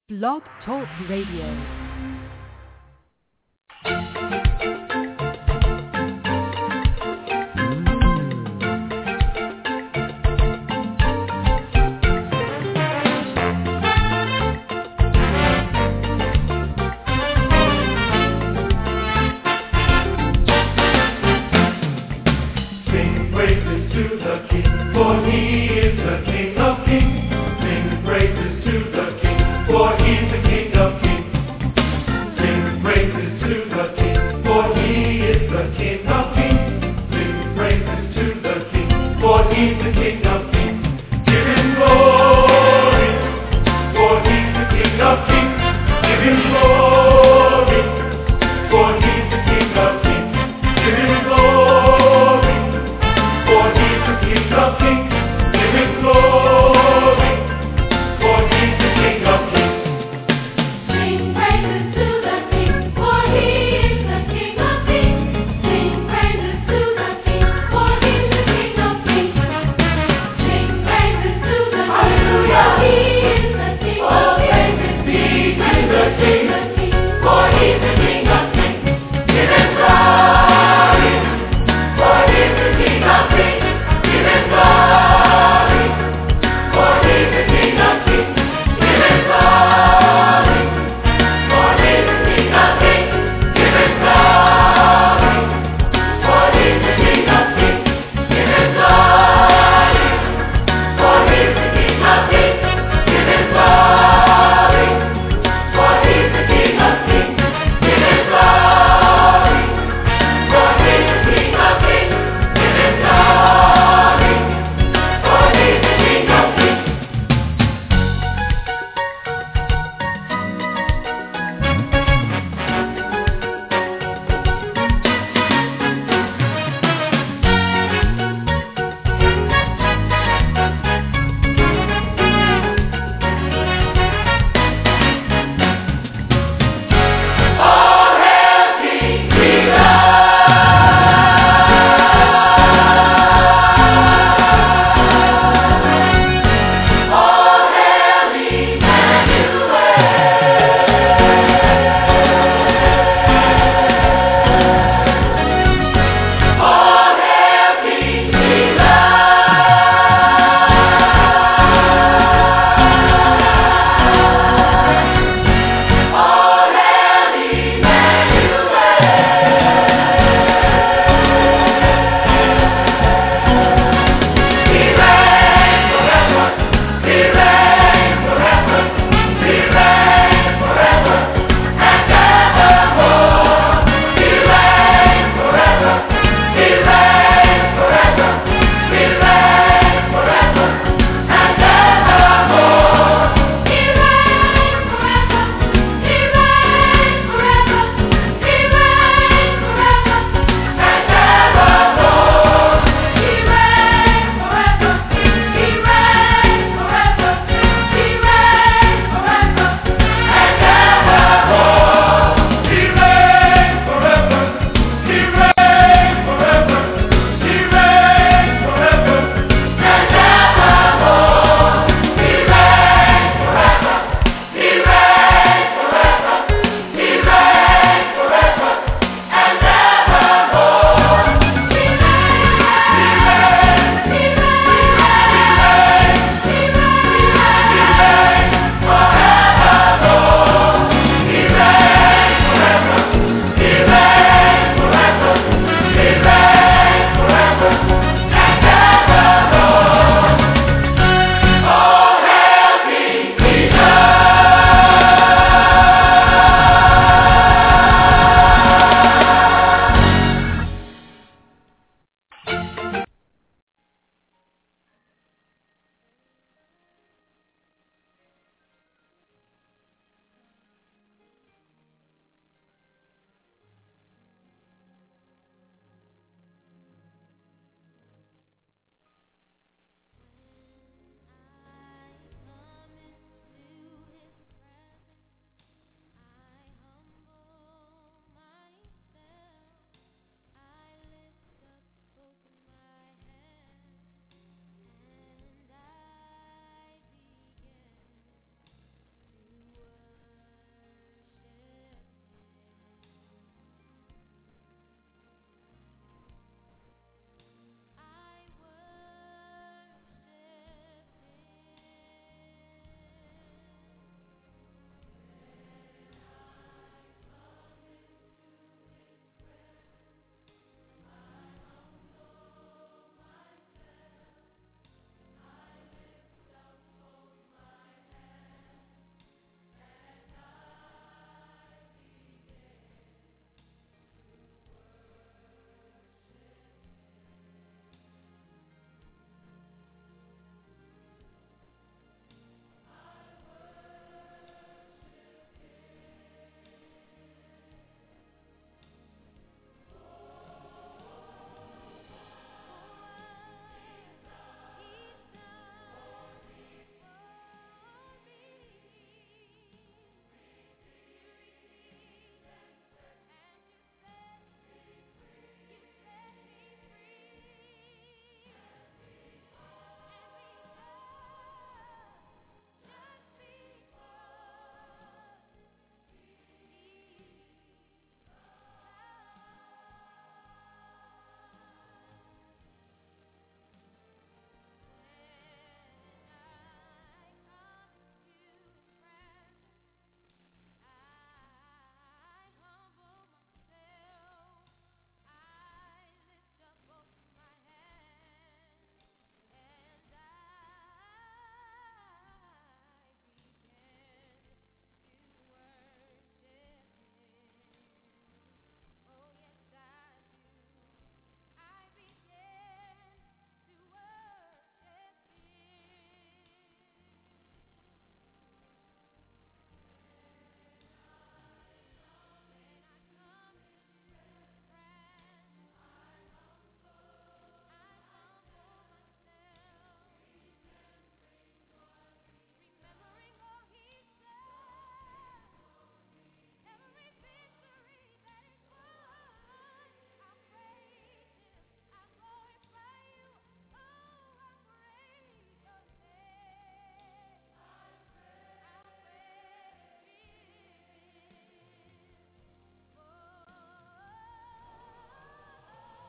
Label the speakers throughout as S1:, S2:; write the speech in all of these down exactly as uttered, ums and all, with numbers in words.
S1: Blog Talk Radio.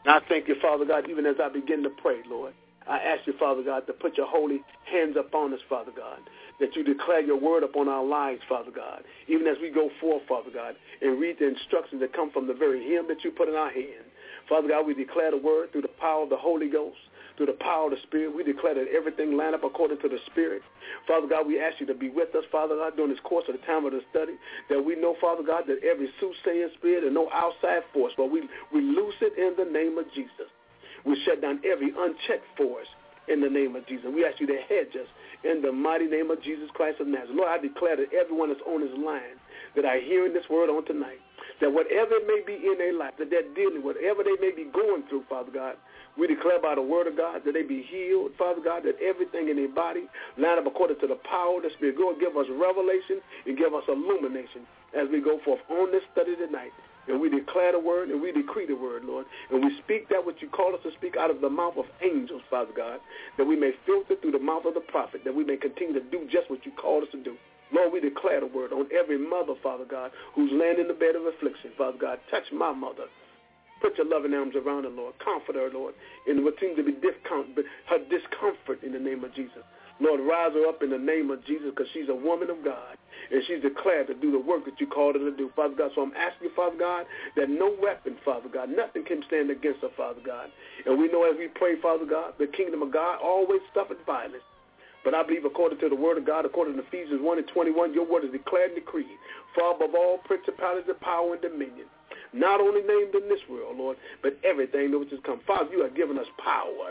S2: And I thank you, Father God, even as I begin to pray, Lord. I ask you, Father God, to put your holy hands upon us, Father God, that you declare your word upon our lives, Father God, even as we go forth, Father God, and read the instructions that come from the very hymn that you put in our hand. Father God, we declare the word through the power of the Holy Ghost, through the power of the Spirit. We declare that everything line up according to the Spirit. Father God, we ask you to be with us, Father God, during this course of the time of the study, that we know, Father God, that every soothsaying spirit and no outside force, but we, we loose it in the name of Jesus. We shut down every unchecked force in the name of Jesus. We ask you to hedge us in the mighty name of Jesus Christ of Nazareth. Lord, I declare that everyone that's on this line that are hearing this word on tonight, that whatever it may be in their life, that they're dealing with, whatever they may be going through, Father God, we declare by the word of God that they be healed, Father God, that everything in their body line up according to the power of the Spirit. Go and give us revelation and give us illumination as we go forth on this study tonight. And we declare the word and we decree the word, Lord. And we speak that what you call us to speak out of the mouth of angels, Father God, that we may filter through the mouth of the prophet, that we may continue to do just what you called us to do. Lord, we declare the word on every mother, Father God, who's laying in the bed of affliction, Father God. Touch my mother. Put your loving arms around her, Lord. Comfort her, Lord, in what seems to be her discomfort in the name of Jesus. Lord, rise her up in the name of Jesus because she's a woman of God, and she's declared to do the work that you called her to do, Father God. So I'm asking you, Father God, that no weapon, Father God, nothing can stand against her, Father God. And we know as we pray, Father God, the kingdom of God always suffered violence. But I believe according to the word of God, according to Ephesians one and twenty-one, your word is declared and decreed, far above all principalities of power and dominion, not only named in this world, Lord, but everything that which has come. Father, you have given us power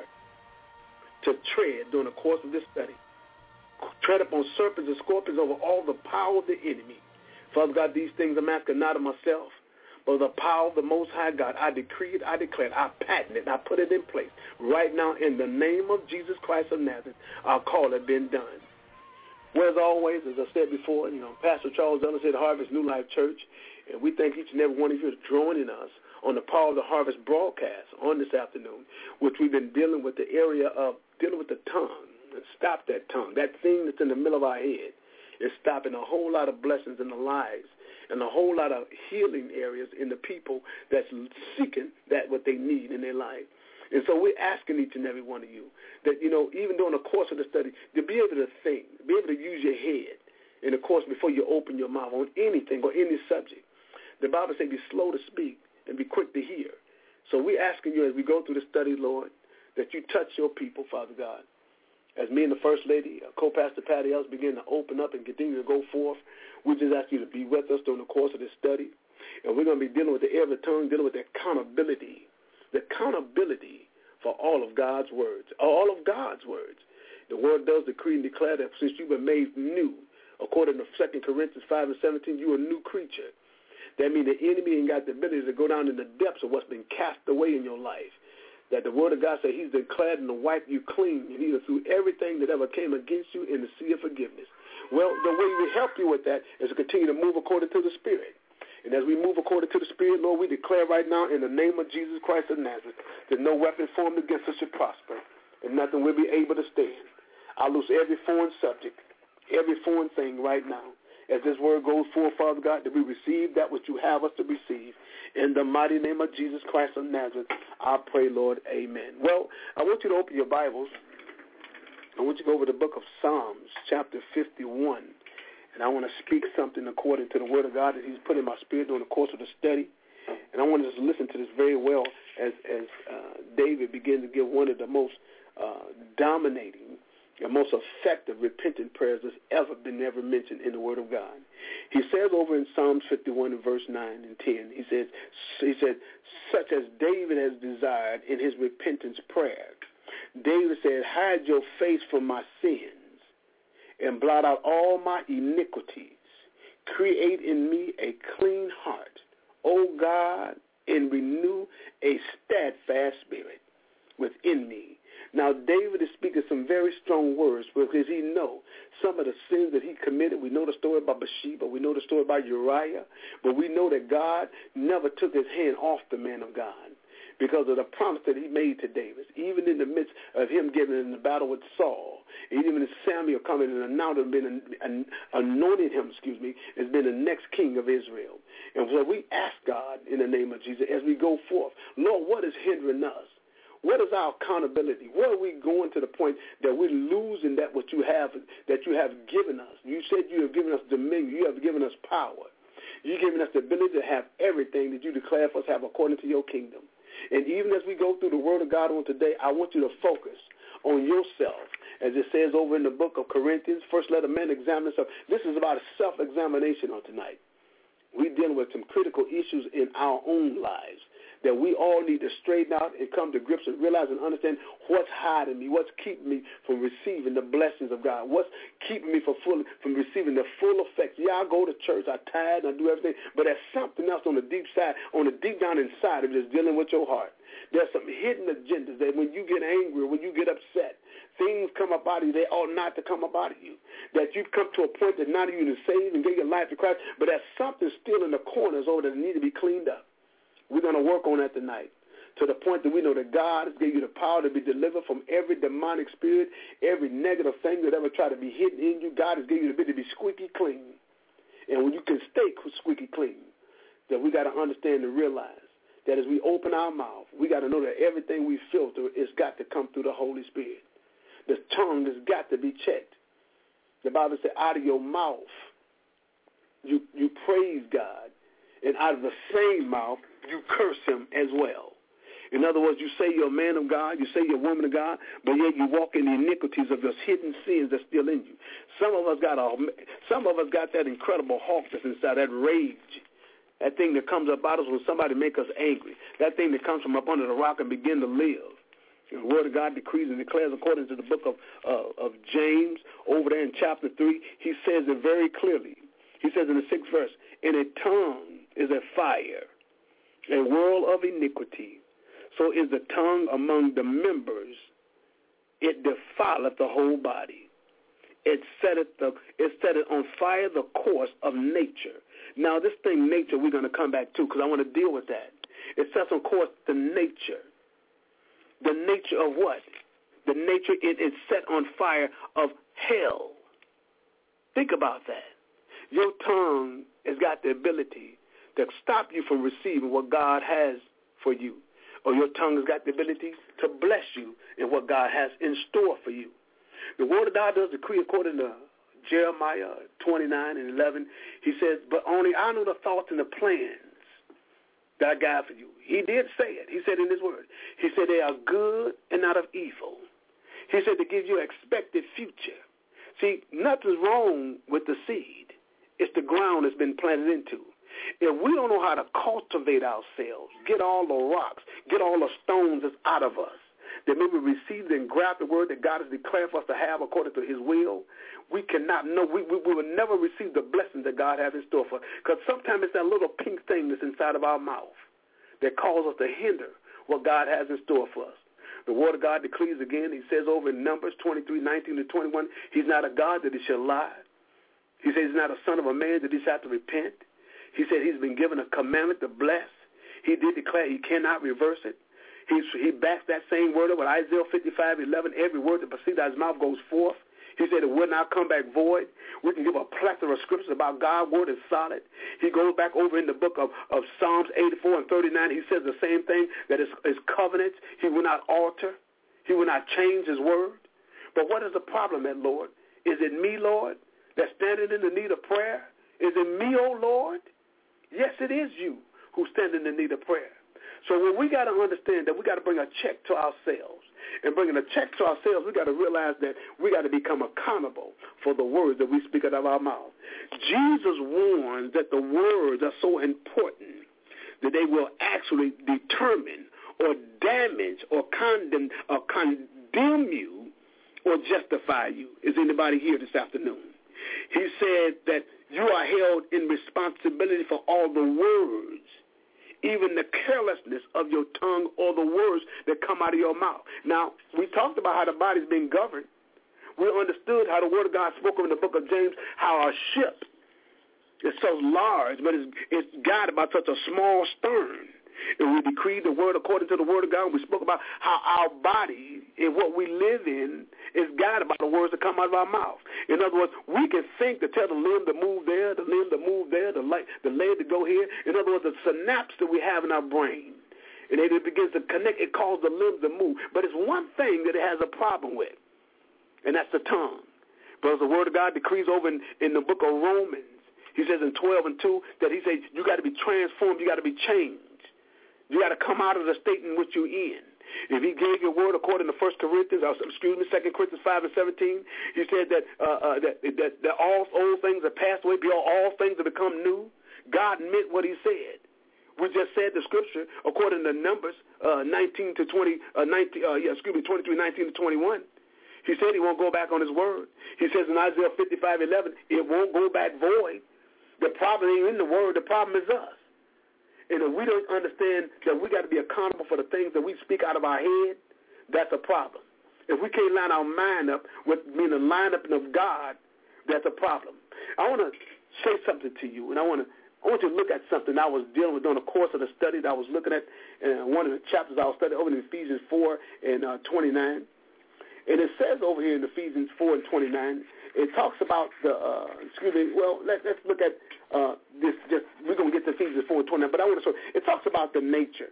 S2: to tread during the course of this study. Tread upon serpents and scorpions over all the power of the enemy. Father God, these things I'm asking not of myself, but the power of the Most High God. I decree it, I declare it, I patent it, and I put it in place. Right now, in the name of Jesus Christ of Nazareth, I'll call it been done. Well, as always, as I said before, you know, Pastor Charles Ellis at Harvest New Life Church, and we thank each and every one of you for joining us on the Power of the Harvest broadcast on this afternoon, which we've been dealing with the area of dealing with the tongue. And stop that tongue, that thing that's in the middle of our head. Is stopping a whole lot of blessings in the lives and a whole lot of healing areas in the people that's seeking that what they need in their life. And so we're asking each and every one of you that, you know, even during the course of the study, to be able to think, be able to use your head in the course before you open your mouth on anything or any subject. The Bible says be slow to speak and be quick to hear. So we're asking you as we go through the study, Lord, that you touch your people, Father God. As me and the First Lady, uh, Co-Pastor Patty Ellis, begin to open up and continue to go forth, we just ask you to be with us during the course of this study. And we're going to be dealing with the area of the tongue, dealing with the accountability, the accountability for all of God's words, all of God's words. The word does decree and declare that since you've been made new, according to Second Corinthians five and seventeen, you're a new creature. That means the enemy ain't got the ability to go down in the depths of what's been cast away in your life. That the word of God said he's declared and to wipe you clean, and he'll through everything that ever came against you in the sea of forgiveness. Well, the way we help you with that is to continue to move according to the Spirit. And as we move according to the Spirit, Lord, we declare right now in the name of Jesus Christ of Nazareth that no weapon formed against us should prosper, and nothing will be able to stand. I loose every foreign subject, every foreign thing right now. As this word goes forth, Father God, that we receive that which you have us to receive. In the mighty name of Jesus Christ of Nazareth, I pray, Lord, amen. Well, I want you to open your Bibles. I want you to go over the book of Psalms, chapter fifty-one. And I want to speak something according to the word of God that he's put in my spirit during the course of the study. And I want us to listen to this very well as, as uh, David begins to give one of the most uh, dominating and most effective repentant prayers that's ever been ever mentioned in the Word of God. He says over in Psalms fifty-one and verse nine and ten, he says, he said, such as David has desired in his repentance prayer. David said, hide your face from my sins and blot out all my iniquities. Create in me a clean heart, O God, and renew a steadfast spirit within me. Now, David is speaking some very strong words because he knows some of the sins that he committed. We know the story about Bathsheba. We know the story about Uriah. But we know that God never took his hand off the man of God because of the promise that he made to David. Even in the midst of him getting in the battle with Saul, Even as Samuel coming and announced him, been an, anointed him, excuse me, as being the next king of Israel. And so we ask God in the name of Jesus as we go forth, Lord, what is hindering us? What is our accountability? Where are we going to the point that we're losing that what you have that you have given us? You said you have given us dominion. You have given us power. You've given us the ability to have everything that you declare for us to have according to your kingdom. And even as we go through the word of God on today, I want you to focus on yourself. As it says over in the book of Corinthians, first let a man examine himself. This is about a self-examination on tonight. We're dealing with some critical issues in our own lives that we all need to straighten out and come to grips and realize and understand what's hiding me, what's keeping me from receiving the blessings of God, what's keeping me from, full, from receiving the full effects. Yeah, I go to church, I tithe, I do everything, but there's something else on the deep side, on the deep down inside of just dealing with your heart. There's some hidden agendas that when you get angry, when you get upset, things come up out of you. They ought not to come up out of you. That you've come to a point that not even saved and gave your life to Christ, but there's something still in the corners over that need to be cleaned up. We're going to work on that tonight to the point that we know that God has given you the power to be delivered from every demonic spirit, every negative thing that ever tried to be hidden in you. God has given you the ability to be squeaky clean. And when you can stay squeaky clean, that we got to understand and realize that as we open our mouth, we got to know that everything we filter has got to come through the Holy Spirit. The tongue has got to be checked. The Bible said, out of your mouth, you, you praise God, and out of the same mouth, you curse him as well. In other words, you say you're a man of God, you say you're a woman of God, but yet you walk in the iniquities of those hidden sins that's still in you. Some of us got a, some of us got that incredible hawk that's inside, that rage. That thing that comes up out of us when somebody make us angry. That thing that comes from up under the rock and begin to live. The Word of God decrees and declares according to the book of, uh, of James, over there in chapter three, he says it very clearly. He says in the sixth verse, "And a tongue is a fire, a whirl of iniquity. So is the tongue among the members. It defileth the whole body. It setteth, the, it setteth on fire the course of nature." Now, this thing, nature, we're going to come back to because I want to deal with that. It sets on course the nature. The nature of what? The nature, it is set on fire of hell. Think about that. Your tongue has got the ability to stop you from receiving what God has for you. Or your tongue has got the ability to bless you in what God has in store for you. The Word of God does decree according to Jeremiah twenty-nine and eleven. He says, "But only I know the thoughts and the plans that I got for you." He did say it. He said in his word. He said they are good and not of evil. He said to give you an expected future. See, nothing's wrong with the seed. It's the ground it's been planted into. If we don't know how to cultivate ourselves, get all the rocks, get all the stones that's out of us, that maybe we receive and grab the word that God has declared for us to have according to his will, we cannot know. We, we, we will never receive the blessings that God has in store for us. Because sometimes it's that little pink thing that's inside of our mouth that causes us to hinder what God has in store for us. The Word of God decrees again, he says over in Numbers twenty-three, nineteen to twenty-one, he's not a God that he shall lie. He says he's not a son of a man that he shall have to repent. He said he's been given a commandment to bless. He did declare he cannot reverse it. He, he backs that same word up with Isaiah fifty-five, eleven. Every word that proceeds out of his mouth goes forth. He said it will not come back void. We can give a plethora of scriptures about God's word is solid. He goes back over in the book of, of Psalms eighty-four and thirty-nine. He says the same thing, that his, his covenants, he will not alter. He will not change his word. But what is the problem then, Lord? Is it me, Lord, that's standing in the need of prayer? Is it me, oh Lord? Yes, it is you who's standing in need of prayer. So when we got to understand that we got to bring a check to ourselves, and bringing a check to ourselves, we got to realize that we got to become accountable for the words that we speak out of our mouth. Jesus warns that the words are so important that they will actually determine or damage or condemn, or condemn you or justify you. Is anybody here this afternoon? He said that you are held in responsibility for all the words, even the carelessness of your tongue or the words that come out of your mouth. Now, we talked about how the body's been governed. We understood how the Word of God spoke in the book of James, how a ship is so large, but it's, it's guided by such a small stern. And we decreed the word according to the word of God. We spoke about how our body and what we live in is guided by the words that come out of our mouth. In other words, we can think to tell the limb to move there, the limb to move there, the leg, the leg to go here. In other words, the synapse that we have in our brain. And it begins to connect. It causes the limbs to move. But it's one thing that it has a problem with, and that's the tongue. Because the word of God decrees over in, in the book of Romans, he says in twelve and two that he says you got to be transformed, you got to be changed. You got to come out of the state in which you're in. If he gave you a word according to First Corinthians, or, excuse me, Second Corinthians five and seventeen, he said that, uh, uh, that, that, that all old things have passed away, behold, all things have become new. God meant what he said. We just said the scripture according to Numbers uh, nineteen to twenty, uh, nineteen, uh, yeah, excuse me, twenty-three, nineteen to twenty-one. He said he won't go back on his word. He says in Isaiah fifty-five eleven, it won't go back void. The problem ain't in the word. The problem is us. And if we don't understand that we got to be accountable for the things that we speak out of our head, that's a problem. If we can't line our mind up with being the line up of God, that's a problem. I want to say something to you, and I want to I want you to look at something I was dealing with during the course of the study that I was looking at. Uh, one of the chapters I was studying over in Ephesians four and uh, twenty-nine. And it says over here in Ephesians four and twenty-nine, it talks about the, uh, excuse me, well, let, let's look at uh, this, just, we're going to get to Ephesians four and twenty-nine, but I want to show, it talks about the nature.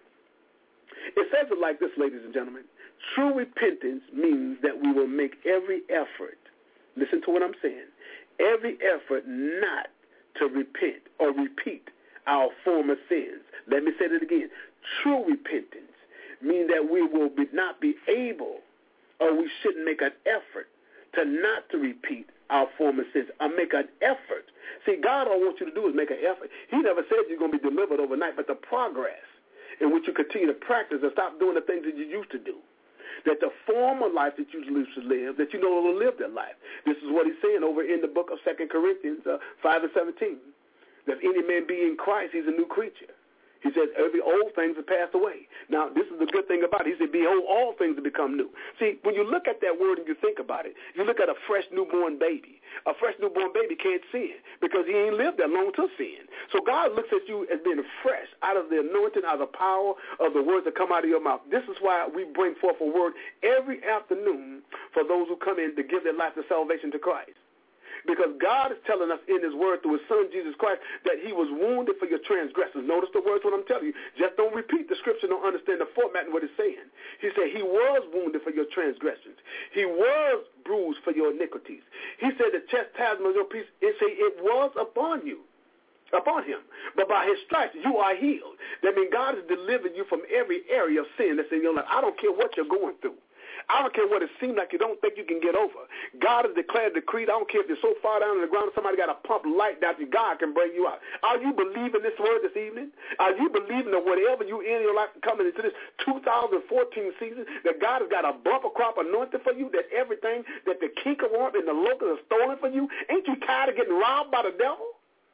S2: It says it like this, ladies and gentlemen. True repentance means that we will make every effort, listen to what I'm saying, every effort not to repent or repeat our former sins. Let me say that again. True repentance means that we will be, not be able, or we shouldn't make an effort to not to repeat our former sins, or make an effort. See, God all wants you to do is make an effort. He never said you're going to be delivered overnight, but the progress in which you continue to practice and stop doing the things that you used to do. That the former life that you used to live, that you no longer live that life. This is what he's saying over in the book of Second Corinthians uh, five and seventeen. That if any man be in Christ, he's a new creature. He says, every old things have passed away. Now, this is the good thing about it. He said, behold, all things have become new. See, when you look at that word and you think about it, you look at a fresh newborn baby. A fresh newborn baby can't sin because he ain't lived that long to sin. So God looks at you as being fresh out of the anointing, out of the power of the words that come out of your mouth. This is why we bring forth a word every afternoon for those who come in to give their life to salvation to Christ. Because God is telling us in his word through his son, Jesus Christ, that he was wounded for your transgressions. Notice the words, what I'm telling you. Just don't repeat the scripture, don't understand the format and what it's saying. He said he was wounded for your transgressions. He was bruised for your iniquities. He said the chastisement of your peace, it say it was upon you. Upon him. But by his stripes, you are healed. That means God has delivered you from every area of sin that's in your life. I don't care what you're going through. I don't care what it seems like you don't think you can get over. God has declared the creed. I don't care if you're so far down in the ground and somebody got to pump light down to you. God can bring you out. Are you believing this word this evening? Are you believing that whatever you in your life coming into this two thousand fourteen season, that God has got a bumper crop anointed for you, that everything that the cankerworm and the locust have stolen from you, ain't you tired of getting robbed by the devil?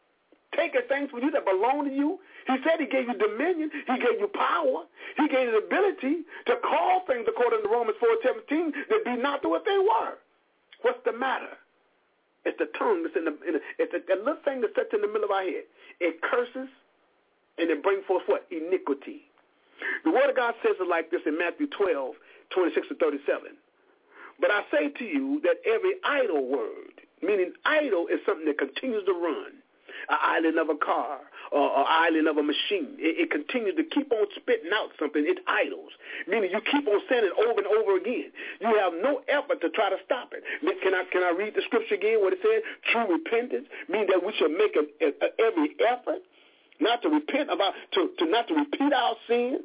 S2: Taking things from you that belong to you. He said he gave you dominion. He gave you power. He gave you the ability to call things according to Romans four seventeen that be not to what they were. What's the matter? It's the tongue that's in the, in the it's a, that little thing that sits in the middle of our head. It curses and it brings forth what? Iniquity. The word of God says it like this in Matthew twelve, twenty-six to thirty-seven. But I say to you that every idle word, meaning idle is something that continues to run. An island of a car or an island of a machine. It, it continues to keep on spitting out something. It idles, meaning you keep on saying it over and over again. You have no effort to try to stop it. Can I can I read the scripture again? What it says? True repentance means that we should make a, a, a, every effort not to repent about to, to not to repeat our sins.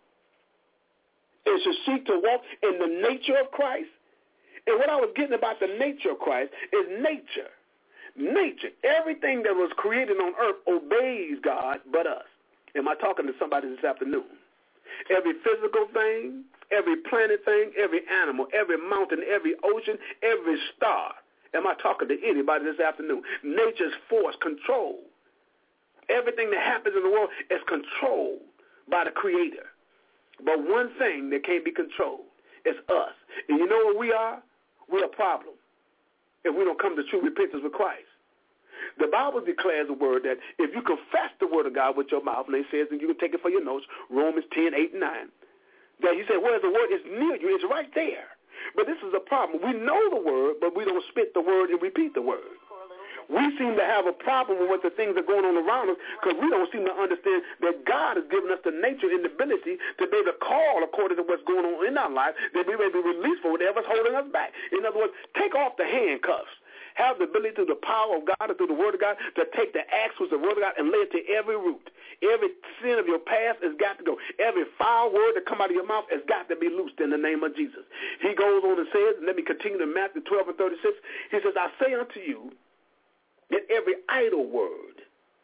S2: And should seek to walk in the nature of Christ. And what I was getting about the nature of Christ is nature. Nature, everything that was created on earth obeys God but us. Am I talking to somebody this afternoon? Every physical thing, every planet thing, every animal, every mountain, every ocean, every star. Am I talking to anybody this afternoon? Nature's force, control. Everything that happens in the world is controlled by the Creator. But one thing that can't be controlled is us. And you know what we are? We're a problem if we don't come to true repentance with Christ. The Bible declares the word that if you confess the word of God with your mouth, and it says, and you can take it for your notes, Romans ten, eight, and nine, that he said, whereas the word is near you, it's right there. But this is a problem. We know the word, but we don't spit the word and repeat the word. We seem to have a problem with what the things that are going on around us because we don't seem to understand that God has given us the nature and the ability to be able to call according to what's going on in our life, that we may be released from whatever's holding us back. In other words, take off the handcuffs. Have the ability through the power of God and through the word of God to take the axe with the word of God and lay it to every root. Every sin of your past has got to go. Every foul word that come out of your mouth has got to be loosed in the name of Jesus. He goes on and says, and let me continue to Matthew twelve and thirty-six, he says, I say unto you that every idle word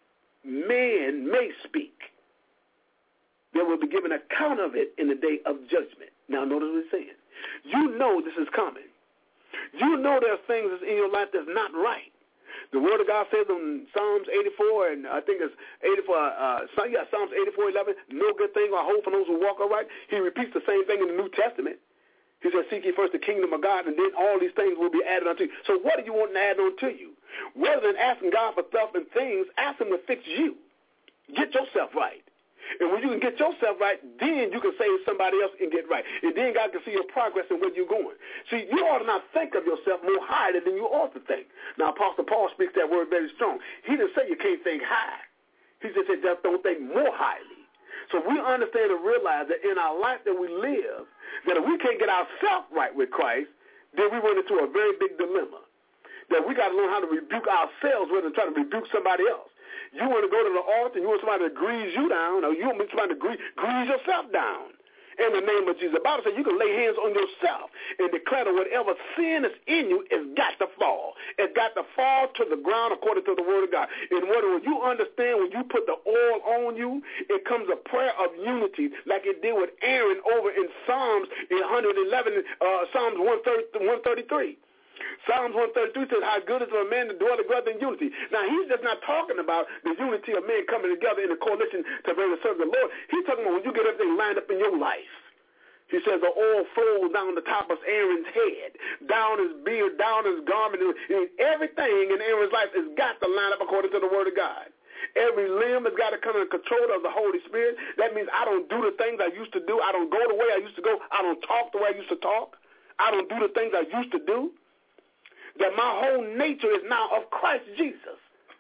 S2: man may speak, there will be given account of it in the day of judgment. Now notice what he's saying. You know this is coming. You know there are things in your life that's not right. The Word of God says in Psalms eighty-four, and I think it's eighty-four, uh, yeah, Psalms eighty-four, eleven, no good thing or hope for those who walk aright. He repeats the same thing in the New Testament. He says, seek ye first the kingdom of God, and then all these things will be added unto you. So what do you want to add on to you? Rather than asking God for stuff and things, ask him to fix you. Get yourself right. And when you can get yourself right, then you can save somebody else and get right. And then God can see your progress and where you're going. See, you ought to not think of yourself more highly than you ought to think. Now, Apostle Paul speaks that word very strong. He didn't say you can't think high. He just said just don't think more highly. So we understand and realize that in our life that we live, that if we can't get ourselves right with Christ, then we run into a very big dilemma. That we got to learn how to rebuke ourselves rather than try to rebuke somebody else. You want to go to the altar and you want somebody to grease you down, or you want somebody to grease, grease yourself down. In the name of Jesus. The Bible says you can lay hands on yourself and declare that whatever sin is in you has got to fall. It's got to fall to the ground according to the word of God. And when you understand, when you put the oil on you, it comes a prayer of unity like it did with Aaron over in Psalms in one eleven, uh, Psalms one thirty-three. Psalms one thirty-three says, how good is for a man to dwell together in unity. Now, he's just not talking about the unity of men coming together in a coalition to be able to serve the Lord. He's talking about when you get everything lined up in your life. He says the oil flows down the top of Aaron's head, down his beard, down his garment. And everything in Aaron's life has got to line up according to the word of God. Every limb has got to come in control of the Holy Spirit. That means I don't do the things I used to do. I don't go the way I used to go. I don't talk the way I used to talk. I don't do the things I used to do. That my whole nature is now of Christ Jesus.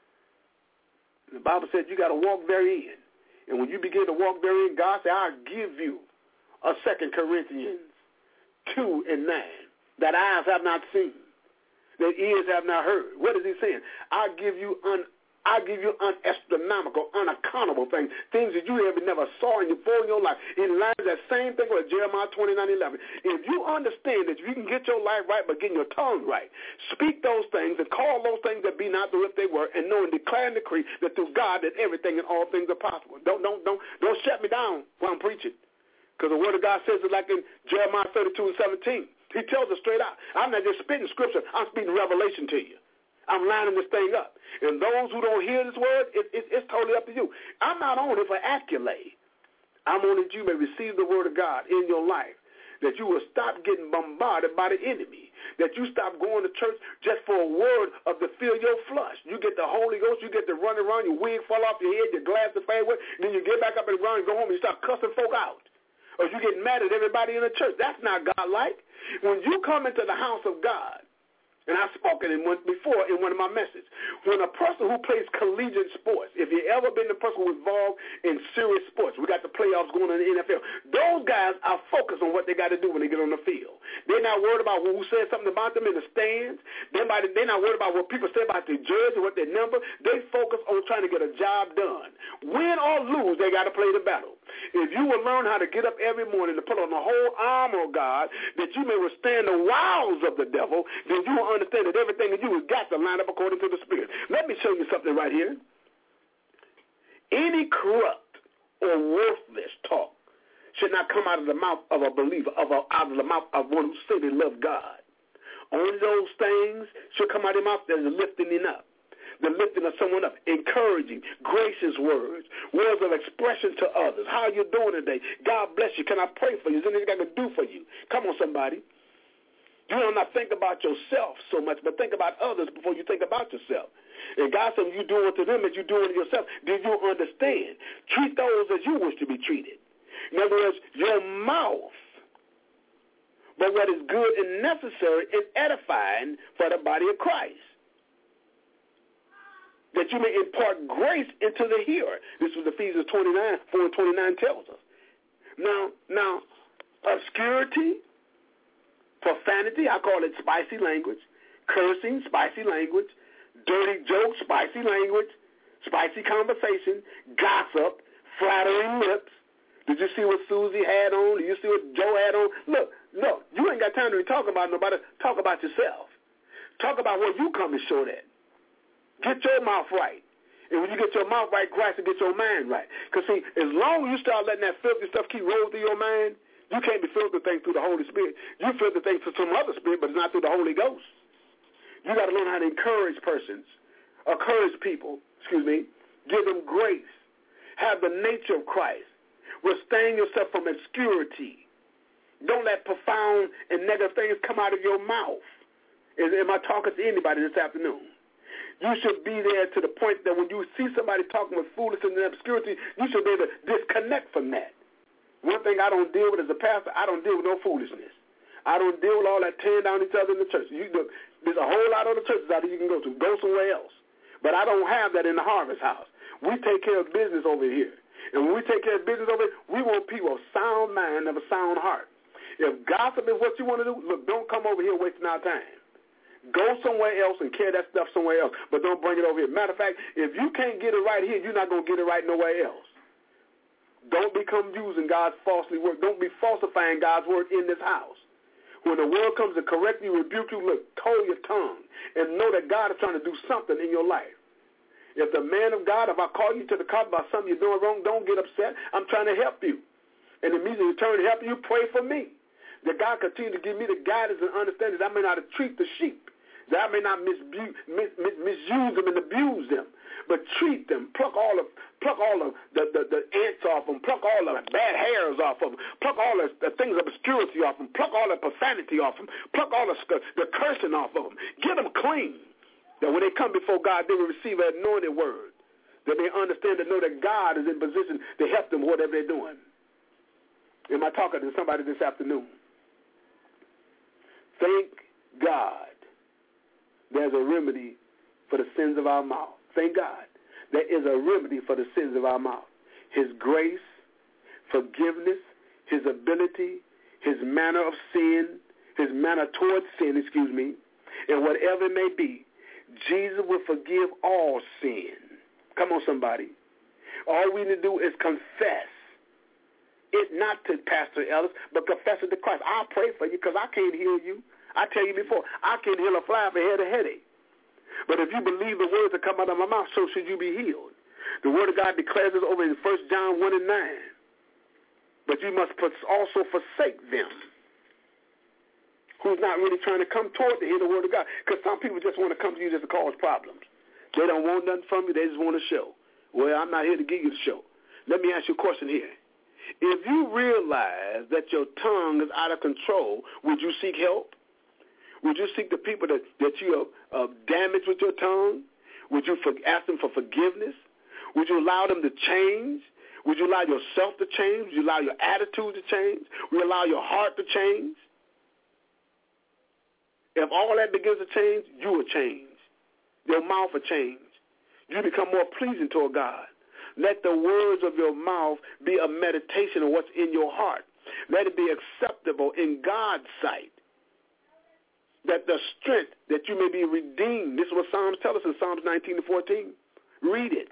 S2: The Bible said you got to walk therein. And when you begin to walk therein, God said, I'll give you a Second Corinthians two and nine, that eyes have not seen, that ears have not heard. What is he saying? I'll give you un I give you unestronomical, unaccountable things, things that you ever never saw in your, before in your life. In line with that same thing with Jeremiah twenty-nine eleven. If you understand that you can get your life right by getting your tongue right, speak those things and call those things that be not though if they were, and know and declare and decree that through God that everything and all things are possible. Don't don't don't don't shut me down while I'm preaching, because the word of God says it like in Jeremiah thirty-two and seventeen. He tells us straight out. I'm not just spitting scripture. I'm speaking revelation to you. I'm lining this thing up. And those who don't hear this word, it, it, it's totally up to you. I'm not on it for accolade. I'm on it you may receive the word of God in your life, that you will stop getting bombarded by the enemy, that you stop going to church just for a word of to fill your flush. You get the Holy Ghost, you get to run around, your wig fall off your head, your glasses fade away, and then you get back up and run and go home and you start cussing folk out. Or you get mad at everybody in the church. That's not God-like. When you come into the house of God, and I've spoken in one, before in one of my messages. When a person who plays collegiate sports, if you've ever been the person who's involved in serious sports, we got the playoffs going in the N F L, those guys are focused on what they got to do when they get on the field. They're not worried about who says something about them in the stands. They're not worried about what people say about their judge and what their number. They focus on trying to get a job done. Win or lose, they got to play the battle. If you will learn how to get up every morning to put on the whole armor of God, that you may withstand the wiles of the devil, then you will understand that everything in you has got to line up according to the Spirit. Let me show you something right here. Any corrupt or worthless talk should not come out of the mouth of a believer, of a, out of the mouth of one who say they love God. Only those things should come out of their mouth that is lifting it up. The lifting of someone up, encouraging, gracious words, words of expression to others. How are you doing today? God bless you. Can I pray for you? Is there anything I can do for you? Come on, somebody. You don't not think about yourself so much, but think about others before you think about yourself. And God said, you do unto them as you do unto yourself. Did you understand? Treat those as you wish to be treated. In other words, your mouth, but what is good and necessary is edifying for the body of Christ, that you may impart grace into the hearer. This was Ephesians twenty-nine, four and twenty-nine tells us. Now, now, obscurity, profanity, I call it spicy language, cursing, spicy language, dirty jokes, spicy language, spicy conversation, gossip, flattering lips. Did you see what Susie had on? Did you see what Joe had on? Look, no, you ain't got time to talk about nobody. Talk about yourself. Talk about where you come short at. Get your mouth right. And when you get your mouth right, Christ will get your mind right. Because, see, as long as you start letting that filthy stuff keep rolling through your mind, you can't be filled with things through the Holy Spirit. You feel the things through some other spirit, but it's not through the Holy Ghost. You got to learn how to encourage persons, encourage people, excuse me, give them grace, have the nature of Christ, restrain yourself from obscurity. Don't let profound and negative things come out of your mouth. Am I talking to anybody this afternoon? You should be there to the point that when you see somebody talking with foolishness and obscurity, you should be able to disconnect from that. One thing I don't deal with as a pastor, I don't deal with no foolishness. I don't deal with all that tearing down each other in the church. You, there's a whole lot of other churches out there you can go to. Go somewhere else. But I don't have that in the Harvest House. We take care of business over here. And when we take care of business over here, we want people of sound mind and of a sound heart. If gossip is what you want to do, look, don't come over here wasting our time. Go somewhere else and carry that stuff somewhere else, but don't bring it over here. Matter of fact, if you can't get it right here, you're not going to get it right nowhere else. Don't become using God's falsely word. Don't be falsifying God's word in this house. When the world comes to correct you, rebuke you, look, hold your tongue and know that God is trying to do something in your life. If the man of God, if I call you to the cop about something you're doing wrong, don't get upset. I'm trying to help you. And immediately turn to help you, pray for me. That God continue to give me the guidance and understanding that I may not treat the sheep, that I may not misbu- mis- mis- misuse them and abuse them, but treat them, pluck all of pluck all of the, the, the ants off them, pluck all the bad hairs off of them, pluck all the, the things of obscurity off them, pluck all the profanity off them, pluck all the, the cursing off of them. Get them clean, that when they come before God, they will receive an anointed word, that they understand and know that God is in position to help them whatever they're doing. Am I talking to somebody this afternoon? Thank God there's a remedy for the sins of our mouth. Thank God there is a remedy for the sins of our mouth. His grace, forgiveness, his ability, his manner of sin, his manner towards sin, excuse me, and whatever it may be, Jesus will forgive all sin. Come on, somebody. All we need to do is confess it, not to Pastor Ellis, but confess it to Christ. I'll pray for you because I can't heal you. I tell you before, I can't heal a fly if it had a headache. But if you believe the words that come out of my mouth, so should you be healed. The word of God declares this over in First John one and nine. But you must also forsake them who's not really trying to come toward to hear the word of God. Because some people just want to come to you just to cause problems. They don't want nothing from you. They just want to show. Well, I'm not here to give you the show. Let me ask you a question here. If you realize that your tongue is out of control, would you seek help? Would you seek the people that, that you have uh, damaged with your tongue? Would you for, ask them for forgiveness? Would you allow them to change? Would you allow yourself to change? Would you allow your attitude to change? Would you allow your heart to change? If all that begins to change, you will change. Your mouth will change. You become more pleasing toward God. Let the words of your mouth be a meditation of what's in your heart. Let it be acceptable in God's sight. That the strength that you may be redeemed. This is what Psalms tell us in Psalms nineteen to fourteen. Read it.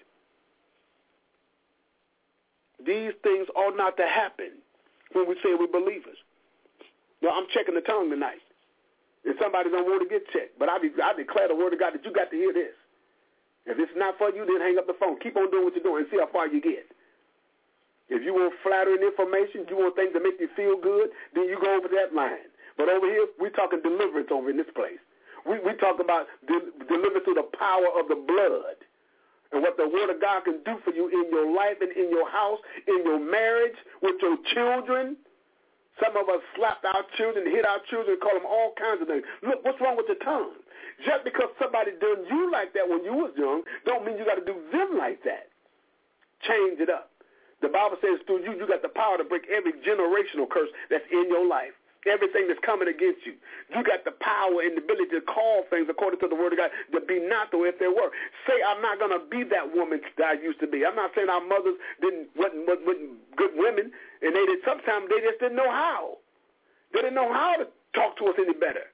S2: These things ought not to happen when we say we're believers. Now, I'm checking the tongue tonight. And somebody don't want to get checked. But I, be, I declare the word of God that you got to hear this. If it's not for you, then hang up the phone. Keep on doing what you're doing and see how far you get. If you want flattering information, you want things that make you feel good, then you go over that line. But over here, we're talking deliverance over in this place. We we talk about de- deliverance through the power of the blood and what the word of God can do for you in your life and in your house, in your marriage, with your children. Some of us slapped our children, hit our children, call them all kinds of things. Look, what's wrong with your tongue? Just because somebody done you like that when you was young, don't mean you got to do them like that. Change it up. The Bible says through you, you got the power to break every generational curse that's in your life. Everything that's coming against you. You got the power and the ability to call things according to the word of God to be not the way if they were. Say, I'm not going to be that woman that I used to be. I'm not saying our mothers didn't wasn't, wasn't good women, and they did. Sometimes they just didn't know how. They didn't know how to talk to us any better.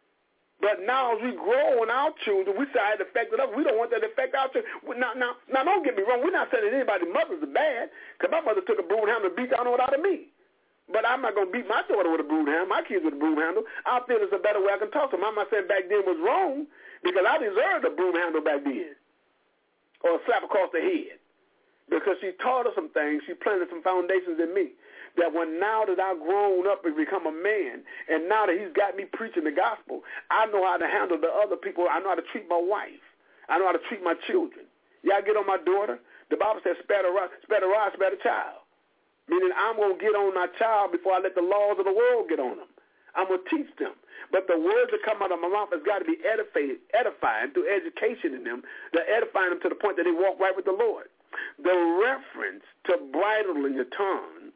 S2: But now as we grow in our children, we say it affected us. We don't want that to affect our children. Now, now, now, don't get me wrong. We're not saying that anybody's mothers are bad, because my mother took a broom handle and beat down on it out of me. But I'm not going to beat my daughter with a broom handle, my kids with a broom handle. I feel it's a better way I can talk to them. I'm not saying back then was wrong, because I deserved a broom handle back then, or a slap across the head, because she taught us some things. She planted some foundations in me that when now that I've grown up and become a man, and now that he's got me preaching the gospel, I know how to handle the other people. I know how to treat my wife. I know how to treat my children. Y'all get on my daughter. The Bible says, spare the rod, spare the rod, spare the child. Meaning I'm going to get on my child before I let the laws of the world get on them. I'm going to teach them. But the words that come out of my mouth has got to be edified, edifying through education in them, that edifying them to the point that they walk right with the Lord. The reference to bridle in your tongue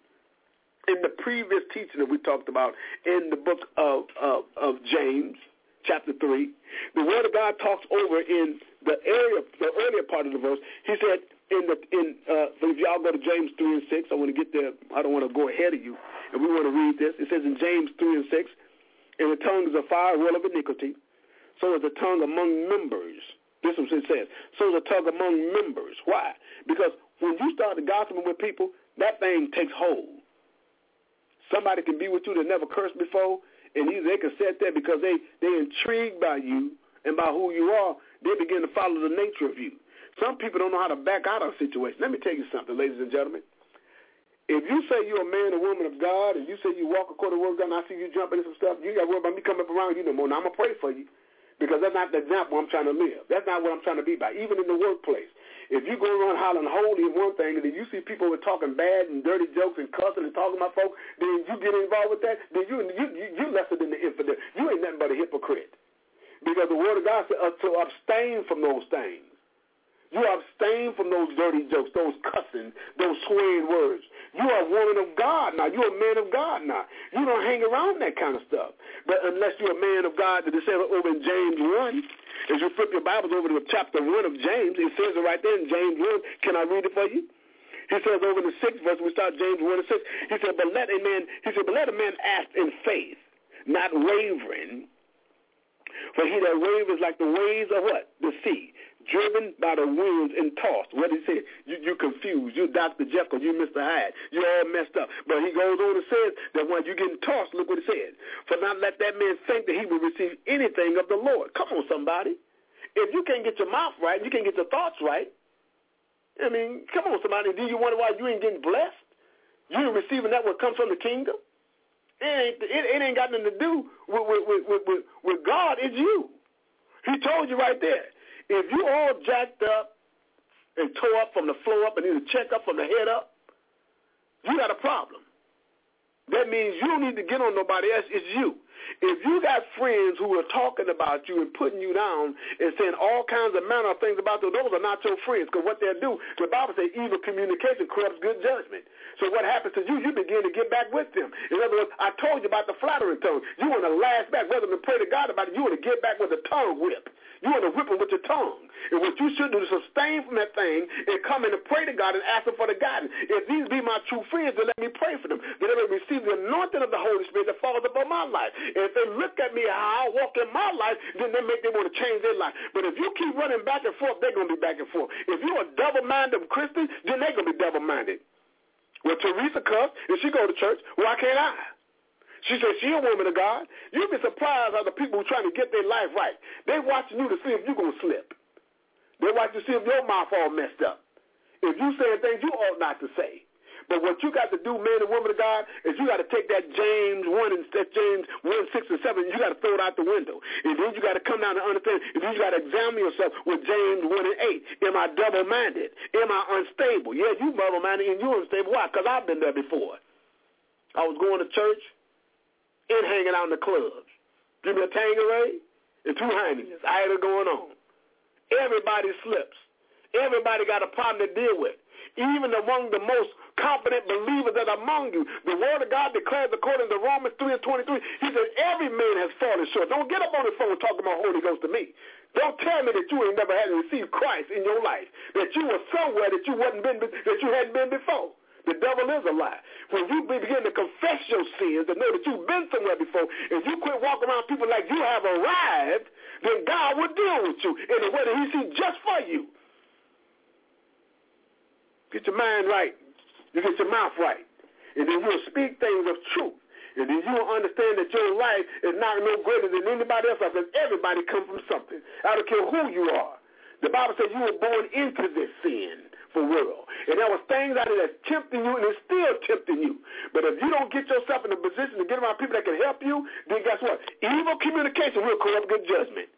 S2: in the previous teaching that we talked about in the book of, of, of James, chapter three, the word of God talks over in the area, the earlier part of the verse. He said, In the in uh, so if y'all go to James three and six, I want to get there. I don't want to go ahead of you, and we want to read this. It says in James three and six, "And the tongue is a fire, well of iniquity. So is the tongue among members." This is what it says. So is the tongue among members. Why? Because when you start the gospel with people, that thing takes hold. Somebody can be with you that never cursed before, and either they can sit there because they they're intrigued by you and by who you are. They begin to follow the nature of you. Some people don't know how to back out of a situation. Let me tell you something, ladies and gentlemen. If you say you're a man or woman of God, and you say you walk according to the word of God, and I see you jumping into some stuff, you got to worry about me coming up around you no more. Now, I'm going to pray for you, because that's not the example I'm trying to live. That's not what I'm trying to be by, even in the workplace. If you go around hollering holy is one thing, and then you see people who are talking bad and dirty jokes and cussing and talking about folk, then you get involved with that, then you, you, you, you're lesser than the infidel. You ain't nothing but a hypocrite. Because the word of God says uh, to abstain from those things. You abstain from those dirty jokes, those cussing, those swearing words. You are a woman of God now. You're a man of God now. You don't hang around that kind of stuff. But unless you're a man of God, that it says over in James one, as you flip your Bibles over to chapter one of James, it says it right there in James one. Can I read it for you? He says over in the sixth verse, we start James one and six. He said, but let a man, he said, but let a man act in faith, not wavering. For he that wavers like the waves of what? The sea, driven by the winds and tossed. What did he say? You, you're confused. You're Doctor Jekyll. You Mister Hyde. You're all messed up. But he goes on and says that when you're getting tossed, look what he said. For not let that man think that he will receive anything of the Lord. Come on, somebody. If you can't get your mouth right, you can't get your thoughts right, I mean, come on, somebody. Do you wonder why you ain't getting blessed? You ain't receiving that what comes from the kingdom? It ain't, it, it ain't got nothing to do with, with, with, with, with God. It's you. He told you right there. If you all jacked up and tore up from the floor up and need to check up from the head up, you got a problem. That means you don't need to get on nobody else. It's you. If you got friends who are talking about you and putting you down and saying all kinds of manner of things about you, those are not your friends, because what they'll do, the Bible says evil communication corrupts good judgment. So what happens to you, you begin to get back with them. In other words, I told you about the flattering tongue. You want to lash back. Rather than pray to God about it, you want to get back with a tongue whip. You want to whip it with your tongue. And what you should do is sustain from that thing and come in and pray to God and ask him for the guidance. If these be my true friends, then let me pray for them. That they may receive the anointing of the Holy Spirit that falls upon my life. And if they look at me how I walk in my life, then they make them want to change their life. But if you keep running back and forth, they're going to be back and forth. If you're a double-minded Christian, then they're going to be double-minded. Well, Teresa cussed, and she go to church. Why can't I? She said she a woman of God. You'd be surprised how the people who are trying to get their life right, they watching you to see if you're going to slip. They watch to see if your mouth all messed up. If you say things you ought not to say. But what you got to do, man and woman of God, is you got to take that James one and that James one, six, and seven, and you got to throw it out the window. And then you got to come down and understand, and then you got to examine yourself with James one and eight. Am I double-minded? Am I unstable? Yeah, you double-minded and you unstable. Why? Because I've been there before. I was going to church and hanging out in the clubs. Give me a Tanqueray, and two hernias. I had it going on. Everybody slips. Everybody got a problem to deal with. Even among the most confident believers that are among you. The word of God declares according to Romans three and twenty-three, he says every man has fallen short. Don't get up on the phone talking about Holy Ghost to me. Don't tell me that you ain't never had to receive Christ in your life, that you were somewhere that you wasn't been, that you hadn't been before. The devil is a lie. When you begin to confess your sins and know that you've been somewhere before, and you quit walking around people like you have arrived, then God will deal with you in a way that he sees just for you. Get your mind right. You get your mouth right. And then you'll speak things of truth. And then you'll understand that your life is not no greater than anybody else, because everybody comes from something. I don't care who you are. The Bible says you were born into this sin for world. And there was things out there that's tempting you, and it's still tempting you. But if you don't get yourself in a position to get around people that can help you, then guess what? Evil communication will corrupt good judgment.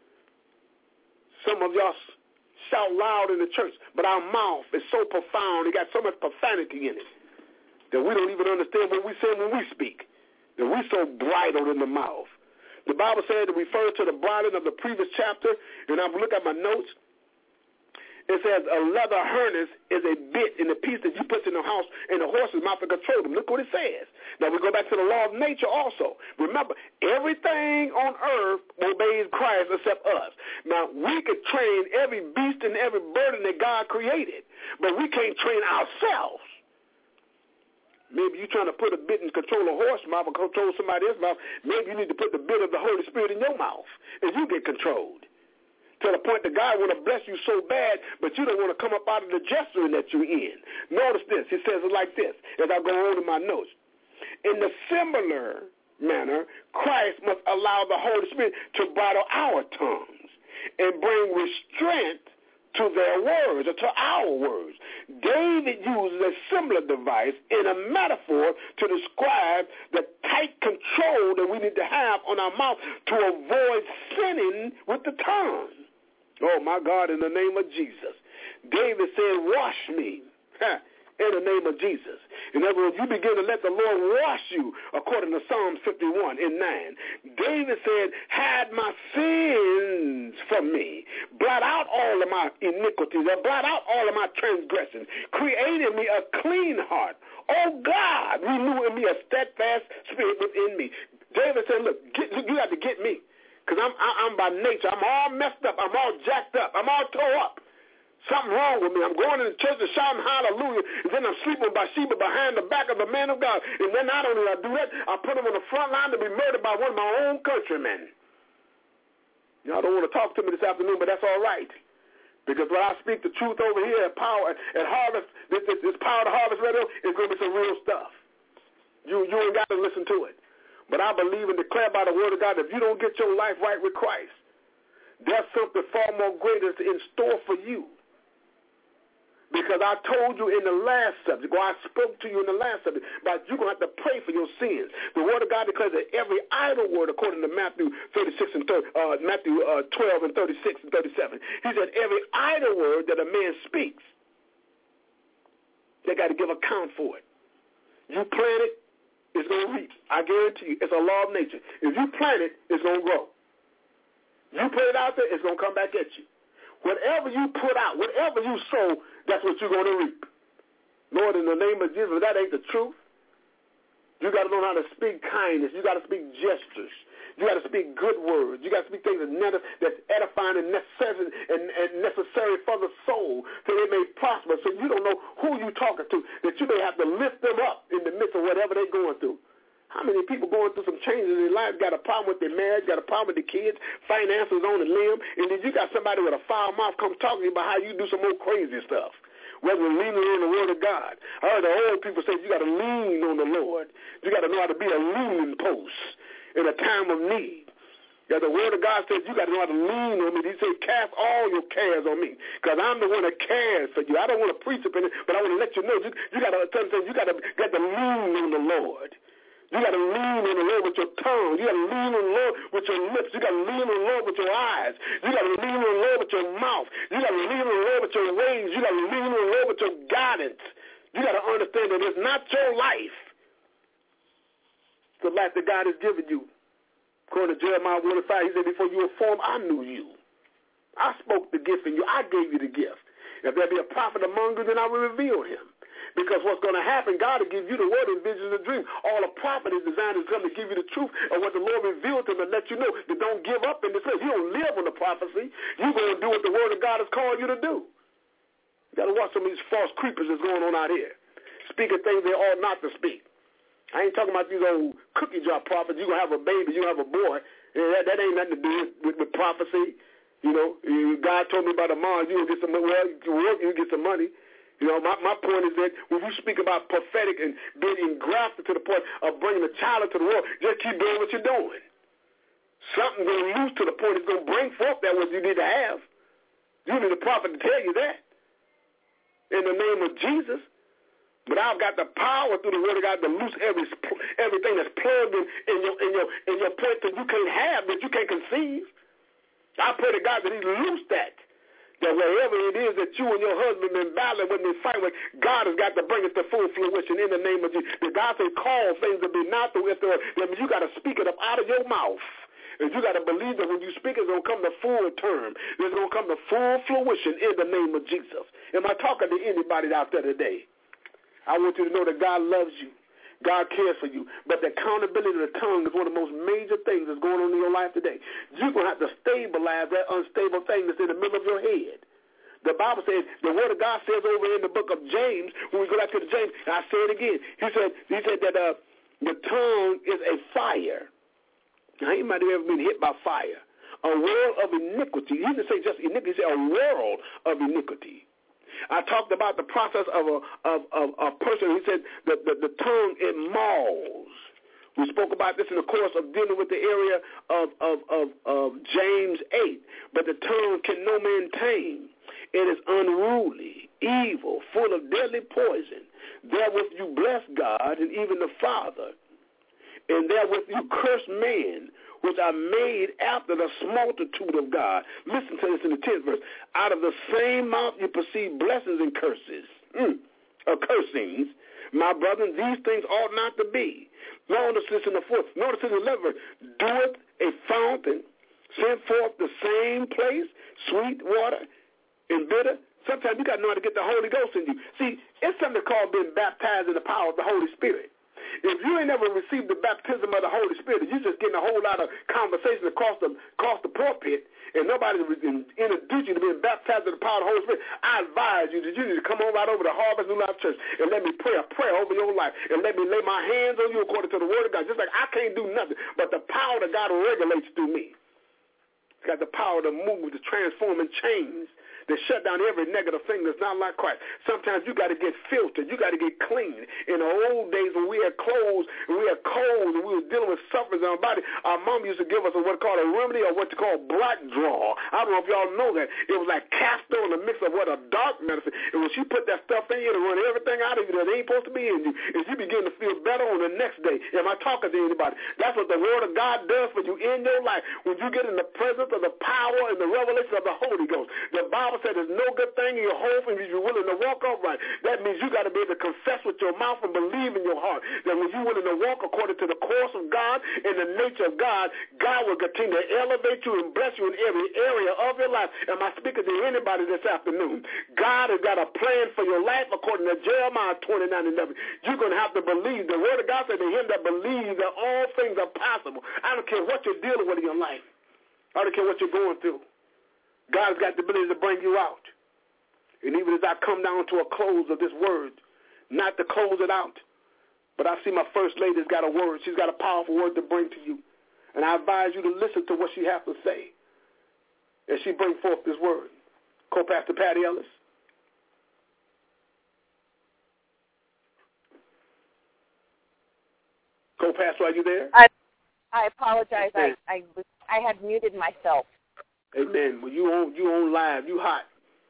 S2: Some of y'all shout loud in the church, but our mouth is so profound, it got so much profanity in it, that we don't even understand what we say when we speak, that we're so bridled in the mouth. The Bible said, it refers to the bridling of the previous chapter, and I'm looking at my notes. It says a leather harness is a bit in the piece that you put in the house in the horse's mouth to control them. Look what it says. Now we go back to the law of nature also. Remember, everything on earth obeys Christ except us. Now we could train every beast and every bird that God created, but we can't train ourselves. Maybe you're trying to put a bit in control a horse's mouth or control somebody else's mouth. Maybe you need to put the bit of the Holy Spirit in your mouth and you get controlled. To the point that God want to bless you so bad, but you don't want to come up out of the gesturing that you're in. Notice this. He says it like this, as I go on in my notes. In the similar manner, Christ must allow the Holy Spirit to bridle our tongues and bring restraint to their words, or to our words. David uses a similar device in a metaphor to describe the tight control that we need to have on our mouth to avoid sinning with the tongue. Oh, my God, in the name of Jesus. David said, wash me in the name of Jesus. In other words, you begin to let the Lord wash you according to Psalm fifty-one and nine. David said, hide my sins from me. Blot out all of my iniquities, or blot out all of my transgressions. Create in me a clean heart. Oh, God, renew in me a steadfast spirit within me. David said, look, get, you got to get me. Because I'm, I'm by nature, I'm all messed up, I'm all jacked up, I'm all tore up. Something wrong with me. I'm going to the church and shouting hallelujah, and then I'm sleeping with Bathsheba behind the back of the man of God. And then not only do I do that, I put him on the front line to be murdered by one of my own countrymen. Y'all don't want to talk to me this afternoon, but that's all right. Because when I speak the truth over here at Power, at Harvest, this, this, this Power to Harvest Radio, it's going to be some real stuff. You, you ain't got to listen to it. But I believe and declare by the word of God, if you don't get your life right with Christ, there's something far more greater in store for you. Because I told you in the last subject, or I spoke to you in the last subject, but you're going to have to pray for your sins. The word of God declares that every idle word, according to Matthew thirty-six and thirty, uh, Matthew uh, twelve and thirty-six and thirty-seven, he said every idle word that a man speaks, they got to give account for it. You plant it, it's going to reap. I guarantee you, it's a law of nature. If you plant it, it's going to grow. You put it out there, it's going to come back at you. Whatever you put out, whatever you sow, that's what you're going to reap. Lord, in the name of Jesus, that ain't the truth. You got to know how to speak kindness. You got to speak gestures. You got to speak good words. You got to speak things that's edifying and necessary, and, and necessary for the soul, so they may prosper. So you don't know who you're talking to, that you may have to lift them up in the midst of whatever they're going through. How many people going through some changes in their lives, got a problem with their marriage, got a problem with their kids, finances on the limb, and then you got somebody with a foul mouth come talking to you about how you do some more crazy stuff, whether we're leaning on the word of God. I heard the old people say you got to lean on the Lord. You got to know how to be a leaning post in a time of need. Yeah, the word of God says you got to know how to lean on me. He said, cast all your cares on me, because I'm the one that cares for you. I don't want to preach up in it, but I want to let you know you, you got to you got to got to lean on the Lord. You got to lean on the Lord with your tongue. You got to lean on the Lord with your lips. You got to lean on the Lord with your eyes. You got to lean on the Lord with your mouth. You got to lean on the Lord with your ways. You got to lean on the Lord with your guidance. You got to understand that it's not your life. It's the life that God has given you. According to Jeremiah one and five, he said, before you were formed, I knew you. I spoke the gift in you. I gave you the gift. If there be a prophet among you, then I will reveal him. Because what's going to happen, God will give you the word in visions and dreams. All a prophet is designed is come to give you the truth of what the Lord revealed to him and let you know that don't give up in this place. You don't live on the prophecy. You're going to do what the word of God has called you to do. You got to watch some of these false creepers that's going on out here, speaking things they ought not to speak. I ain't talking about these old cookie jar prophets. You're going to have a baby, you have a boy. That, that ain't nothing to do with, with, with prophecy. You know, God told me about a mom, you'll get some, well, you work, you'll get some money. You know, my, my point is that when you speak about prophetic and being engrafted to the point of bringing a child into the world, just keep doing what you're doing. Something's going to lose to the point it's going to bring forth that what you need to have. You need a prophet to tell you that. In the name of Jesus. But I've got the power through the word of God to loose every everything that's plugged in, in your in your in your point that you can't have, that you can't conceive. I pray to God that he loose that. That wherever it is that you and your husband been battling with and fighting with, God has got to bring it to full fruition in the name of Jesus. That God said, call things to be not through if there. That means you got to speak it up out of your mouth. And you got to believe that when you speak, it's going to come to full term. It's going to come to full fruition in the name of Jesus. Am I talking to anybody out there today? I want you to know that God loves you. God cares for you. But the accountability of the tongue is one of the most major things that's going on in your life today. You're going to have to stabilize that unstable thing that's in the middle of your head. The Bible says, the word of God says over in the book of James, when we go back to the James, and I say it again, he said he said that uh, the tongue is a fire. Now, anybody ever been hit by fire? A world of iniquity. He didn't say just iniquity, he said a world of iniquity. I talked about the process of a of, of a person. He said that the, the tongue, it mauls. We spoke about this in the course of dealing with the area of, of, of, of James eight. But the tongue can no man tame. It is unruly, evil, full of deadly poison. Therewith you bless God and even the Father. And therewith you curse man, which are made after the multitude of God. Listen to this in the tenth verse. Out of the same mouth you perceive blessings and curses, mm, or cursings. My brethren, these things ought not to be. Notice this in the fourth. Notice in the eleventh verse. Doeth a fountain send forth the same place, sweet water and bitter? Sometimes you got to know how to get the Holy Ghost in you. See, it's something called being baptized in the power of the Holy Spirit. If you ain't never received the baptism of the Holy Spirit, you're just getting a whole lot of conversation across the across the pulpit, and nobody introduced you to being baptized in the power of the Holy Spirit. I advise you that you need to come on right over to Harvest New Life Church and let me pray a prayer over your life, and let me lay my hands on you according to the word of God. Just like I can't do nothing, but the power of God regulates through me. It's got the power to move, to transform and change, to shut down every negative thing that's not like Christ. Sometimes you got to get filtered. You got to get clean. In the old days when we had clothes and we had cold and we were dealing with sufferings in our body, our mom used to give us a, what called a remedy or what you call black draw. I don't know if y'all know that. It was like castor in a mix of what a dark medicine. And when she put that stuff in you to run everything out of you that ain't supposed to be in you, and you begin to feel better on the next day. Am I talking to anybody? That's what the word of God does for you in your life. When you get in the presence of the power and the revelation of the Holy Ghost. The Bible said there's no good thing in your hope if you're willing to walk upright. That means you got to be able to confess with your mouth and believe in your heart that when you're willing to walk according to the course of God and the nature of God, God will continue to elevate you and bless you in every area of your life. Am I speaking to anybody this afternoon? God has got a plan for your life according to Jeremiah twenty-nine eleven. You're going to have to believe. The word of God said to him that believes that all things are possible. I don't care what you're dealing with in your life. I don't care what you're going through. God's got the ability to bring you out. And even as I come down to a close of this word, not to close it out, but I see my first lady's got a word. She's got a powerful word to bring to you. And I advise you to listen to what she has to say as she brings forth this word. Co-Pastor Patty Ellis. Co-Pastor, are you there?
S3: I, I apologize. I, I, I had muted myself.
S2: Amen. Well, you on you on live. You hot.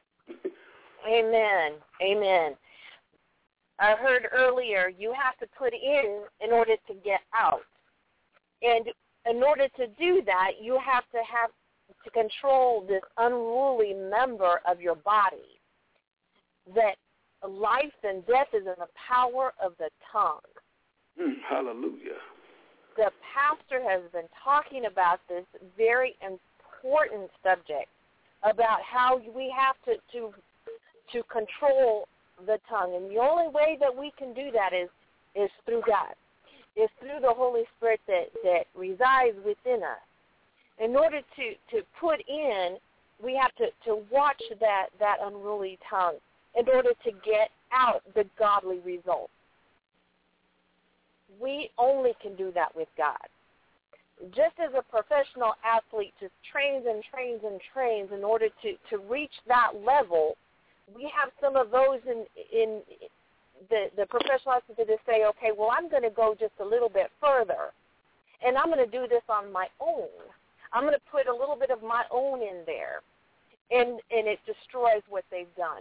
S3: Amen. Amen. I heard earlier you have to put in in order to get out. And in order to do that, you have to have to control this unruly member of your body. That life and death is in the power of the tongue.
S2: Mm, hallelujah.
S3: the pastor has been talking about this very important subject about how we have to, to, to control the tongue. And the only way that we can do that is, is through God. It's through the Holy Spirit that, that resides within us. In order to, to put in, we have to, to watch that, that unruly tongue in order to get out the godly results. We only can do that with God. Just as a professional athlete just trains and trains and trains in order to, to reach that level, we have some of those in, in the, the professional athletes that say, okay, well, I'm going to go just a little bit further, and I'm going to do this on my own. I'm going to put a little bit of my own in there, and, and it destroys what they've done.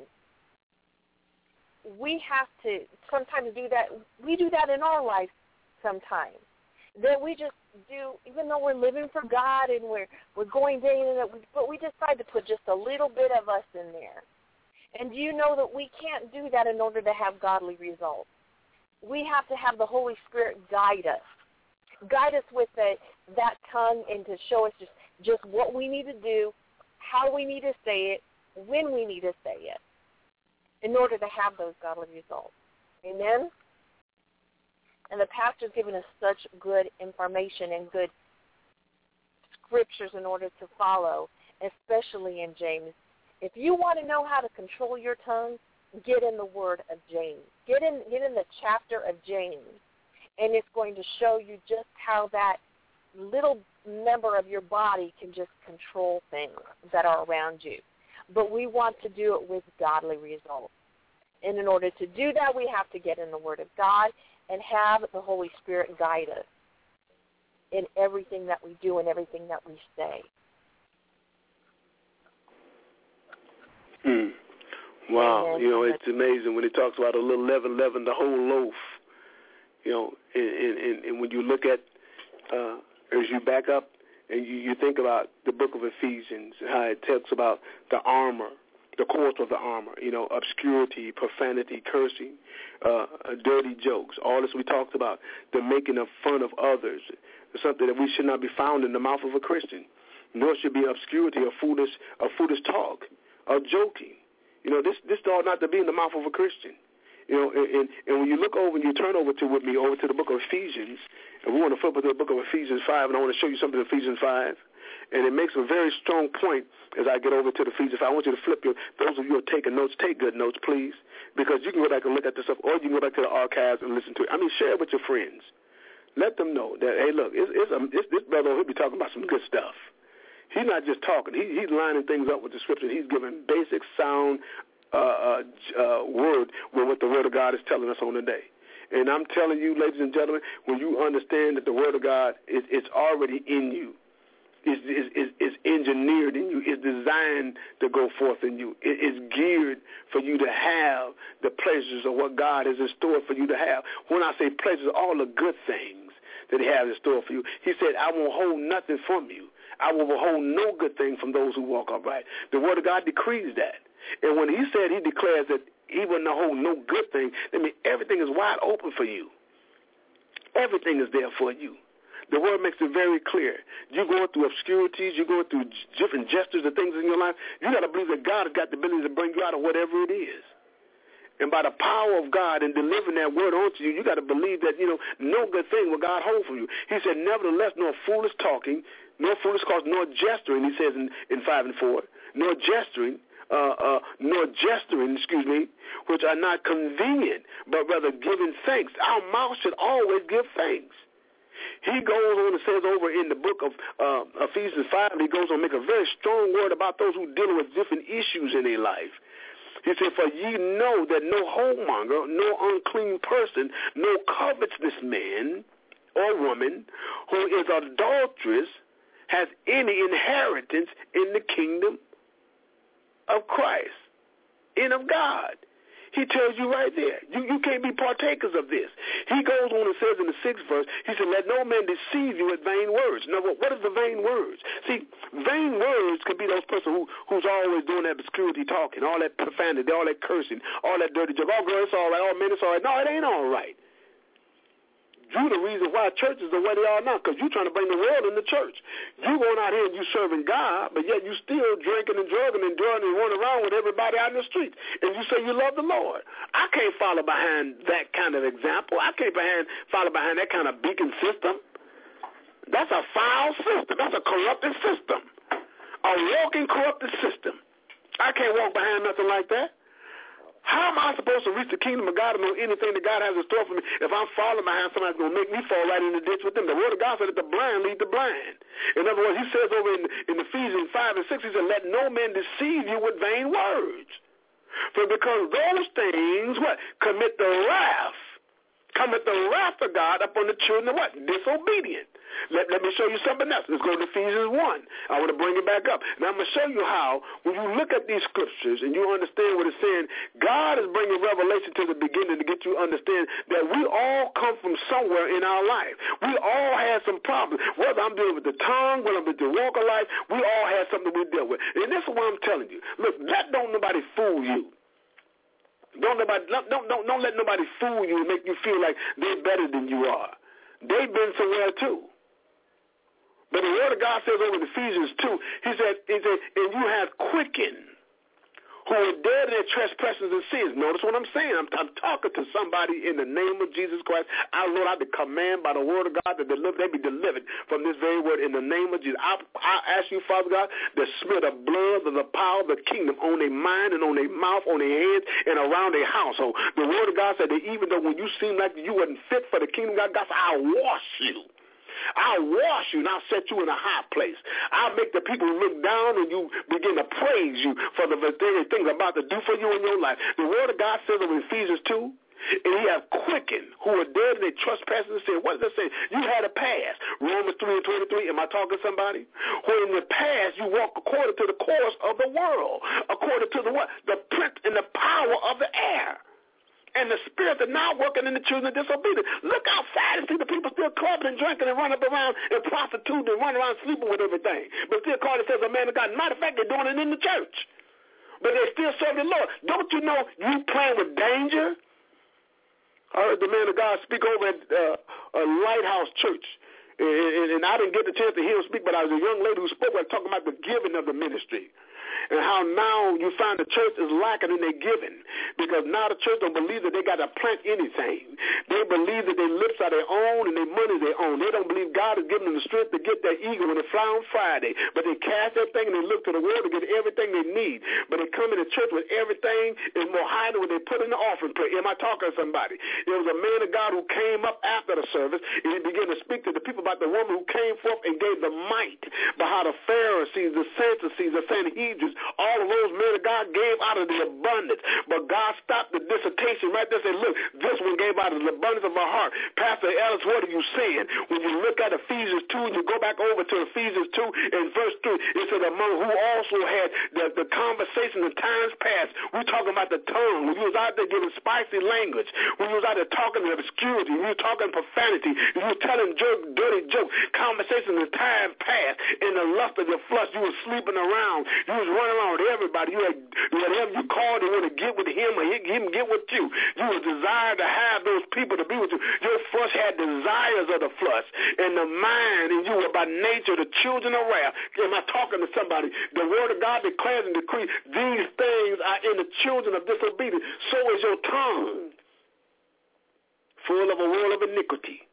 S3: We have to sometimes do that. We do that in our life sometimes. That we just do, even though we're living for God and we're we're going day in and out, but we decide to put just a little bit of us in there. And do you know that we can't do that in order to have godly results? We have to have the Holy Spirit guide us. Guide us with the, that tongue and to show us just, just what we need to do, how we need to say it, when we need to say it, in order to have those godly results. Amen? And the pastor's given us such good information and good scriptures in order to follow, especially in James. If you want to know how to control your tongue, get in the word of James. Get in, get in the chapter of James, and it's going to show you just how that little member of your body can just control things that are around you. But we want to do it with godly results. And in order to do that, we have to get in the Word of God and have the Holy Spirit guide us in everything that we do and everything that we say.
S2: Hmm. Wow.
S3: And
S2: you know, it's amazing when it talks about a little leaven, leaven the whole loaf. You know, and, and, and when you look at, uh, as you back up and you, you think about the book of Ephesians, how it talks about the armor, the course of the armor, you know, obscurity, profanity, cursing, uh, dirty jokes, all this we talked about, the making of fun of others, something that we should not be found in the mouth of a Christian, nor should be obscurity or foolish, or foolish talk, or joking. You know, this this ought not to be in the mouth of a Christian. You know, and, and, and when you look over and you turn over to with me over to the book of Ephesians, and we want to flip to the book of Ephesians five, and I want to show you something in Ephesians five. And it makes a very strong point as I get over to the Ephesians. I want you to flip your, those of you who are taking notes, take good notes, please, because you can go back and look at this stuff, or you can go back to the archives and listen to it. I mean, share it with your friends. Let them know that, hey, look, it's, it's, um, it's, this brother, he'll be talking about some good stuff. He's not just talking. He, he's lining things up with the scripture. He's giving basic, sound uh, uh, uh, word with what the Word of God is telling us on the day. And I'm telling you, ladies and gentlemen, when you understand that the Word of God is it's already in you, Is, is, is, is engineered in you, is designed to go forth in you. It is geared for you to have the pleasures of what God has in store for you to have. When I say pleasures, all the good things that he has in store for you. He said, I won't hold nothing from you. I will withhold no good thing from those who walk upright. The Word of God decrees that. And when he said he declares that he will not hold no good thing, that means everything is wide open for you. Everything is there for you. The Word makes it very clear. You're going through obscurities. You're going through different gestures and things in your life. You got to believe that God has got the ability to bring you out of whatever it is. And by the power of God and delivering that word onto you, you got to believe that, you know, no good thing will God hold from you. He said, nevertheless, nor foolish talking, nor foolish cause, nor gesturing, he says in, in five and four, nor gesturing, Uh, uh, nor gesturing, excuse me, which are not convenient, but rather giving thanks. Our mouth should always give thanks. He goes on and says over in the book of uh, Ephesians five, he goes on to make a very strong word about those who deal with different issues in their life. He said, for ye know that no whoremonger, no unclean person, no covetous man or woman who is adulterous has any inheritance in the kingdom of Christ and of God. He tells you right there, you, you can't be partakers of this. He goes on and says in the sixth verse, he said, let no man deceive you with vain words. Now, what is the vain words? See, vain words can be those person who, who's always doing that obscurity talking, all that profanity, all that cursing, all that dirty joke. Oh, girl, it's all right. Oh, man, it's all right. No, it ain't all right. You the reason why churches are where they are now, because you're trying to bring the world in the church. You going out here and you serving God, but yet you still drinking and drugging and doing and running around with everybody out in the streets. And you say you love the Lord. I can't follow behind that kind of example. I can't behind, follow behind that kind of beacon system. That's a foul system. That's a corrupted system. A walking corrupted system. I can't walk behind nothing like that. How am I supposed to reach the kingdom of God and know anything that God has in store for me if I'm falling behind somebody that's going to make me fall right in the ditch with them? The word of God said that the blind lead the blind. In other words, he says over in, in Ephesians five and six, he said, let no man deceive you with vain words. For because those things, what? Commit the wrath. Commit the wrath of God upon the children of what? Disobedient. Let, let me show you something else. Let's go to Ephesians one. I want to bring it back up. Now, I'm going to show you how, when you look at these scriptures and you understand what it's saying, God is bringing revelation to the beginning to get you to understand that we all come from somewhere in our life. We all have some problems. Whether I'm dealing with the tongue, whether I'm with the walk of life, we all have something we deal with. And this is what I'm telling you. Look, let don't nobody fool you. Don't, nobody, don't, don't, don't let nobody fool you and make you feel like they're better than you are. They've been somewhere too. But the word of God says over in Ephesians two, he said, he said, and you have quickened who are dead in their trespasses and sins. Notice what I'm saying. I'm, I'm talking to somebody in the name of Jesus Christ. Our Lord, I command by the word of God that deliver, they be delivered from this very word in the name of Jesus. I, I ask you, Father God, to smear the blood of the power of the kingdom on their mind and on their mouth, on their heads, and around their household. The word of God said that even though when you seem like you wasn't fit for the kingdom of God, God said, I'll wash you. I'll wash you and I'll set you in a high place. I'll make the people look down and you begin to praise you for the very things I'm about to do for you in your life. The word of God says in Ephesians two, and he have quickened who are dead in their trespasses and sin. What does that say? You had a past. Romans three and twenty-three, am I talking to somebody? Where in the past you walk according to the course of the world, according to the what? The prince and the power of the air. And the spirit that now working in the children of disobedience. Look outside and see the people still clubbing and drinking and running up around and prostituting and running around sleeping with everything. But still call themselves a man of God. Matter of fact, they're doing it in the church. But they still serve the Lord. Don't you know you playing with danger? I heard the man of God speak over at uh, a Lighthouse Church. And, and, and I didn't get the chance to hear him speak, but I was a young lady who spoke about talking about the giving of the ministry. And how now you find the church is lacking in their giving because now the church don't believe that they got to plant anything. They believe that their lips are their own and their money is their own. They don't believe God is giving them the strength to get that eagle when they fly on Friday. But they cast that thing and they look to the world to get everything they need. But they come in the church with everything is more high than what they put in the offering plate. Am I talking to somebody? There was a man of God who came up after the service and he began to speak to the people about the woman who came forth and gave the might by how the Pharisees, the Sadducees, the Sanhedrin, all of those men of God gave out of the abundance. But God stopped the dissertation right there and said, look, this one gave out of the abundance of our heart. Pastor Ellis, what are you saying? When you look at Ephesians two, and you go back over to Ephesians two and verse three, it said among who also had the, the conversation in times past. We're talking about the tongue. When you was out there giving spicy language, when you was out there talking obscurity, when you were talking profanity, when you were telling joke, dirty jokes, conversations in times past, in the lust of your flesh, you were sleeping around, you was running around with everybody. You had, whatever you called, they want to get with him or him get with you. You were desired to have those people to be with you. Your flesh had desires of the flesh and the mind, and you were by nature the children of wrath. Am I talking to somebody? The word of God declares and decrees these things are in the children of disobedience. So is your tongue, full of a world of iniquity.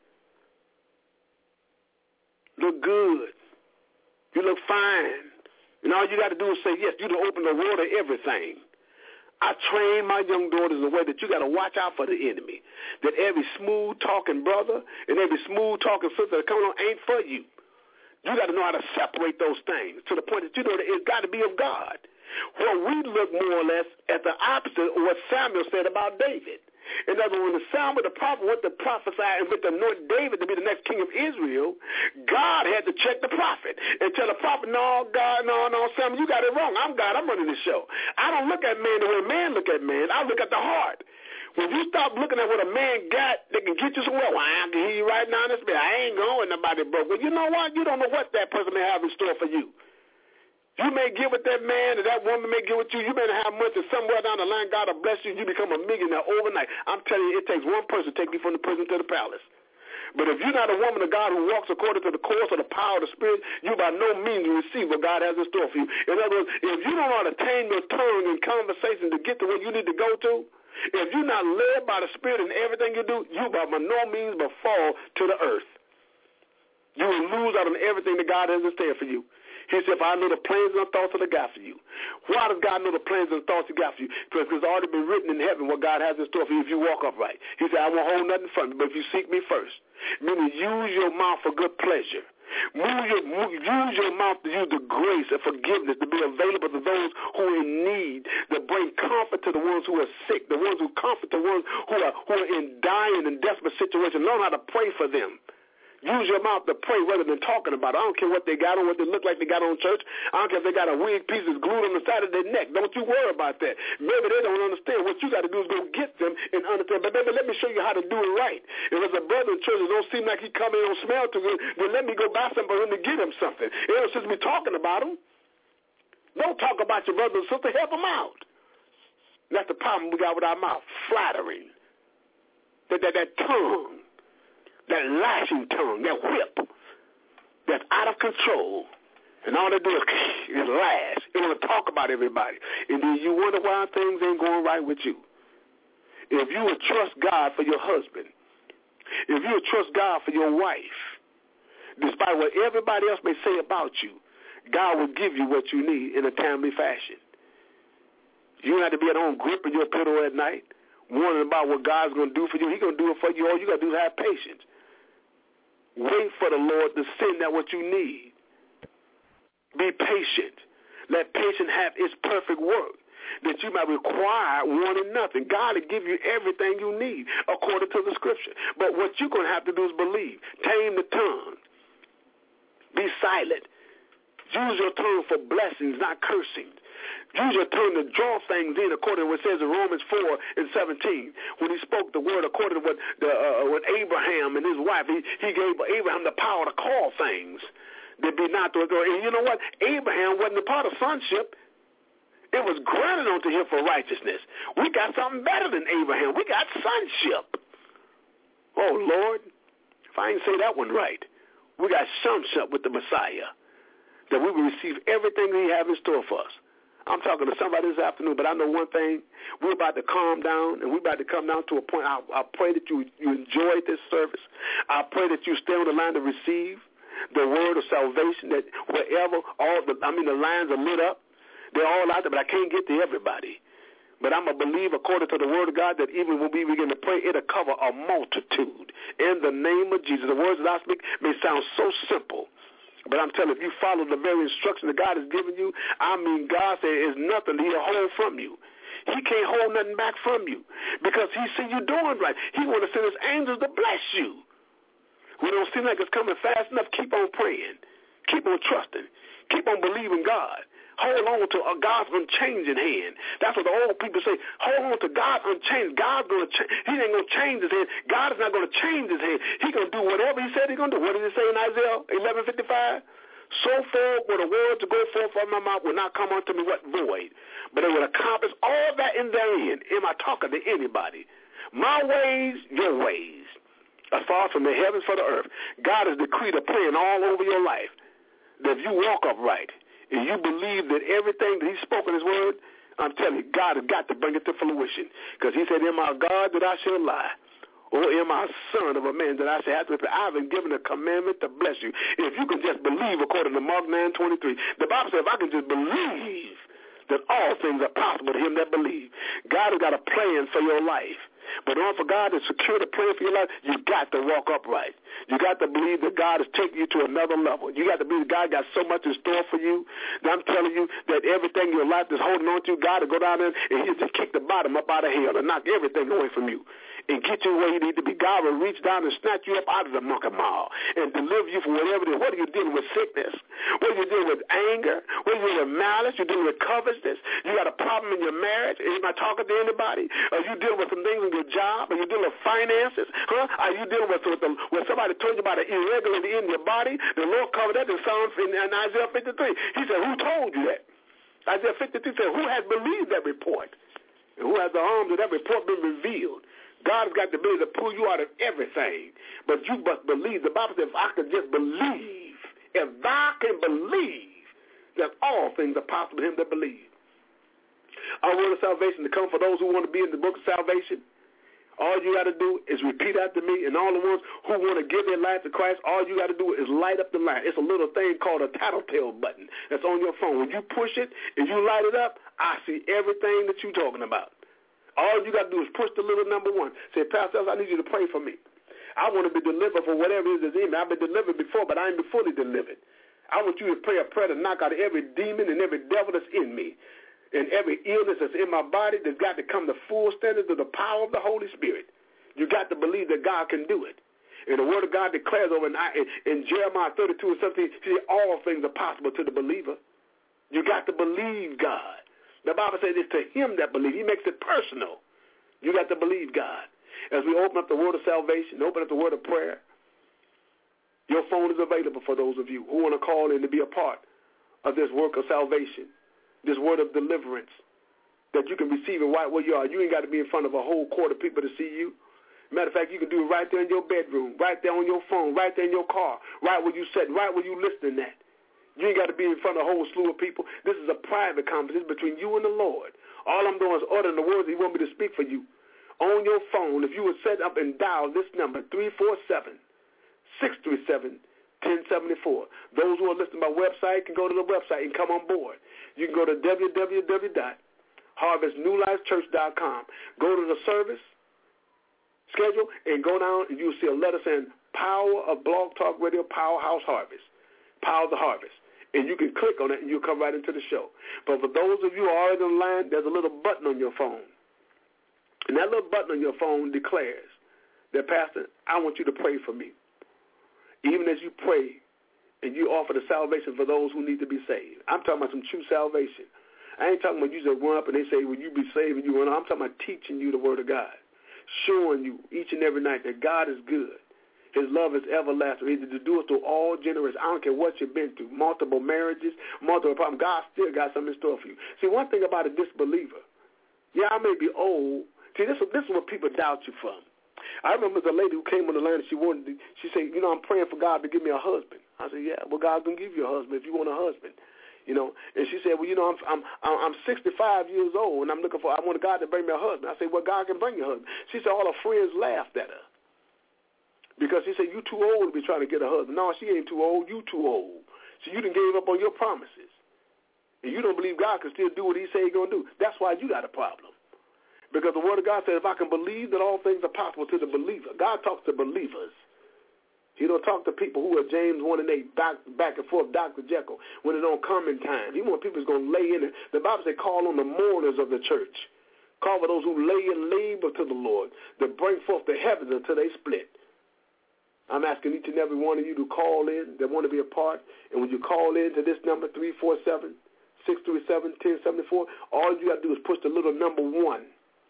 S2: Look good. You look fine. And all you got to do is say, yes, you to open the world to everything. I train my young daughters the way that you got to watch out for the enemy. That every smooth-talking brother and every smooth-talking sister that comes on ain't for you. You got to know how to separate those things to the point that you know that it's got to be of God. Well, we look more or less at the opposite of what Samuel said about David. In other words, when Samuel the prophet went to prophesy and went to anoint David to be the next king of Israel, God had to check the prophet and tell the prophet, no, God, no, no, Samuel, you got it wrong. I'm God. I'm running this show. I don't look at man the way man look at man. I look at the heart. When you stop looking at what a man got that can get you somewhere, well, I can hear you right now in this bed. I ain't going nobody broke. Well, you know what? You don't know what that person may have in store for you. You may get with that man, and that woman may get with you. You may not have much, and somewhere down the line, God will bless you, and you become a millionaire overnight. I'm telling you, it takes one person to take you from the prison to the palace. But if you're not a woman of God who walks according to the course of the power of the Spirit, you by no means receive what God has in store for you. In other words, if you don't know how to tame your tongue in conversation to get to where you need to go to, if you're not led by the Spirit in everything you do, you by no means but fall to the earth. You will lose out on everything that God has in store for you. He said, if I know the plans and the thoughts that I got for you. Why does God know the plans and the thoughts he got for you? Because it's already been written in heaven what God has in store for you if you walk upright. He said, I won't hold nothing from you, but if you seek me first. Meaning use your mouth for good pleasure. Move your, move, use your mouth to use the grace and forgiveness to be available to those who are in need, to bring comfort to the ones who are sick, the ones who comfort the ones who are, who are in dying and desperate situations. Learn how to pray for them. Use your mouth to pray rather than talking about it. I don't care what they got on, what they look like they got on church. I don't care if they got a wig piece that's glued on the side of their neck. Don't you worry about that. Maybe they don't understand. What you got to do is go get them and understand. But baby, let me show you how to do it right. If there's a brother in church that don't seem like he come in and don't smell too good, then let me go buy something for him to get him something. It don't just be talking about him. Don't talk about your brother and sister. Help them out. That's the problem we got with our mouth. Flattering. That, that, that tongue. That lashing tongue, that whip, that's out of control. And all they do is, is lash. They want to talk about everybody. And then you wonder why things ain't going right with you. If you would trust God for your husband, if you would trust God for your wife, despite what everybody else may say about you, God will give you what you need in a timely fashion. You don't have to be at home gripping your pillow at night, wondering about what God's going to do for you. He's going to do it for you. All you got to do is have patience. Wait for the Lord to send out what you need. Be patient. Let patience have its perfect work, that you might require wanting nothing. God will give you everything you need according to the Scripture. But what you're going to have to do is believe. Tame the tongue. Be silent. Use your tongue for blessings, not cursing. Use your tongue to draw things in according to what it says in Romans four and seventeen. When he spoke the word according to what, the, uh, what Abraham and his wife, he, he gave Abraham the power to call things that be not to. And you know what? Abraham wasn't a part of sonship. It was granted unto him for righteousness. We got something better than Abraham. We got sonship. Oh, Lord, if I ain't say that one right, we got sonship with the Messiah, that we will receive everything he has in store for us. I'm talking to somebody this afternoon, but I know one thing. We're about to calm down, and we're about to come down to a point. I, I pray that you, you enjoyed this service. I pray that you stay on the line to receive the word of salvation, that wherever all the, I mean, the lines are lit up. They're all out there, but I can't get to everybody. But I'm going to believe, according to the word of God, that even when we begin to pray, it'll cover a multitude. In the name of Jesus. The words that I speak may sound so simple. But I'm telling you, if you follow the very instructions that God has given you, I mean, God said there's nothing he'll hold from you. He can't hold nothing back from you because he see you doing right. He want to send his angels to bless you. When it don't seem like it's coming fast enough, keep on praying. Keep on trusting. Keep on believing God. Hold on to a God's unchanging hand. That's what the old people say. Hold on to God unchanged. God's going to change. He ain't going to change his hand. God is not going to change his hand. He's going to do whatever he said he's going to do. What did he say in Isaiah eleven fifty-five? So forth will the word to go forth from my mouth will not come unto me what void, but it will accomplish all that in their end. Am I talking to anybody? My ways, your ways. As far from the heavens for the earth. God has decreed a plan all over your life that if you walk upright, and you believe that everything that he spoke in his word, I'm telling you, God has got to bring it to fruition. Because he said, am I God that I shall lie? Or am I son of a man that I shall have to repent? I've been given a commandment to bless you. If you can just believe according to Mark nine twenty-three, the Bible says if I can just believe that all things are possible to him that believe. God has got a plan for your life. But in order for God to secure the plan for your life, you got to walk upright. You got to believe that God is taking you to another level. You got to believe that God got so much in store for you. That I'm telling you that everything in your life is holding on to, God will go down there and he'll just kick the bottom up out of hell and knock everything away from you and get you where you need to be. God will reach down and snatch you up out of the monkey maw and deliver you from whatever it is. What are you dealing with? Sickness? What are you dealing with? Anger? What are you dealing with? Malice? You're dealing with covetousness? You got a problem in your marriage? Am I talking to anybody? Are you dealing with some things in your job? Are you dealing with finances? Huh? Are you dealing with, with, the, with somebody told you about an irregularity in your body? The Lord covered that in Psalm in, in Isaiah fifty-three. He said, who told you that? Isaiah fifty-three said, who has believed that report? And who has the arms of that report been revealed? God has got the ability to pull you out of everything. But you must believe. The Bible says, if I can just believe, if thou can believe, that all things are possible to him that believe. Our word of salvation to come for those who want to be in the book of salvation. All you got to do is repeat after me, and all the ones who want to give their life to Christ, all you got to do is light up the light. It's a little thing called a tattletale button that's on your phone. When you push it and you light it up, I see everything that you're talking about. All you got to do is push the little number one. Say, Pastor, I need you to pray for me. I want to be delivered for whatever it is that's in me. I've been delivered before, but I ain't been fully delivered. I want you to pray a prayer to knock out every demon and every devil that's in me. And every illness that's in my body that's got to come to full standards of the power of the Holy Spirit. You got to believe that God can do it. And the Word of God declares over in, in Jeremiah thirty-two and seventeen, he said, all things are possible to the believer. You got to believe God. The Bible says it's to him that believes. He makes it personal. You got to believe God. As we open up the word of salvation, open up the word of prayer, your phone is available for those of you who want to call in to be a part of this work of salvation. This word of deliverance that you can receive it right where you are. You ain't got to be in front of a whole court of people to see you. Matter of fact, you can do it right there in your bedroom, right there on your phone, right there in your car, right where you sit, right where you listening at. You ain't got to be in front of a whole slew of people. This is a private conversation between you and the Lord. All I'm doing is ordering the words he want me to speak for you. On your phone, if you would set up and dial this number, three four seven, six three seven, one zero seven four. Those who are listening by website can go to the website and come on board. You can go to w w w dot harvest new life church dot com. Go to the service schedule and go down and you'll see a letter saying Power of Blog Talk Radio Powerhouse Harvest. Power of the Harvest. And you can click on it and you'll come right into the show. But for those of you who are already online, there's a little button on your phone. And that little button on your phone declares that, Pastor, I want you to pray for me. Even as you pray, and you offer the salvation for those who need to be saved. I'm talking about some true salvation. I ain't talking about you just run up and they say, will you be saved and you run up. I'm talking about teaching you the word of God, showing you each and every night that God is good. His love is everlasting. He's to do it through all generations. I don't care what you've been through, multiple marriages, multiple problems. God still got something in store for you. See, one thing about a disbeliever, yeah, I may be old. See, this, this is what people doubt you from. I remember the lady who came on the line and she wanted to, she said, you know, I'm praying for God to give me a husband. I said, yeah, well, God's going to give you a husband if you want a husband, you know. And she said, well, you know, I'm I'm I'm sixty-five years old, and I'm looking for, I want God to bring me a husband. I said, well, God can bring you a husband. She said all her friends laughed at her because she said, you too old to be trying to get a husband. No, she ain't too old. You too old. So you done gave up on your promises, and you don't believe God can still do what he said he's going to do. That's why you got a problem. Because the word of God says, if I can believe that all things are possible to the believer, God talks to believers. He don't talk to people who are James one and eight, back, back and forth, Doctor Jekyll, when it don't come in time. He wants people who's going to lay in it. The Bible says call on the mourners of the church. Call for those who lay in labor to the Lord, to bring forth the heavens until they split. I'm asking each and every one of you to call in that want to be a part. And when you call in to this number, three four seven, six three seven, one zero seven four, all you got to do is push the little number one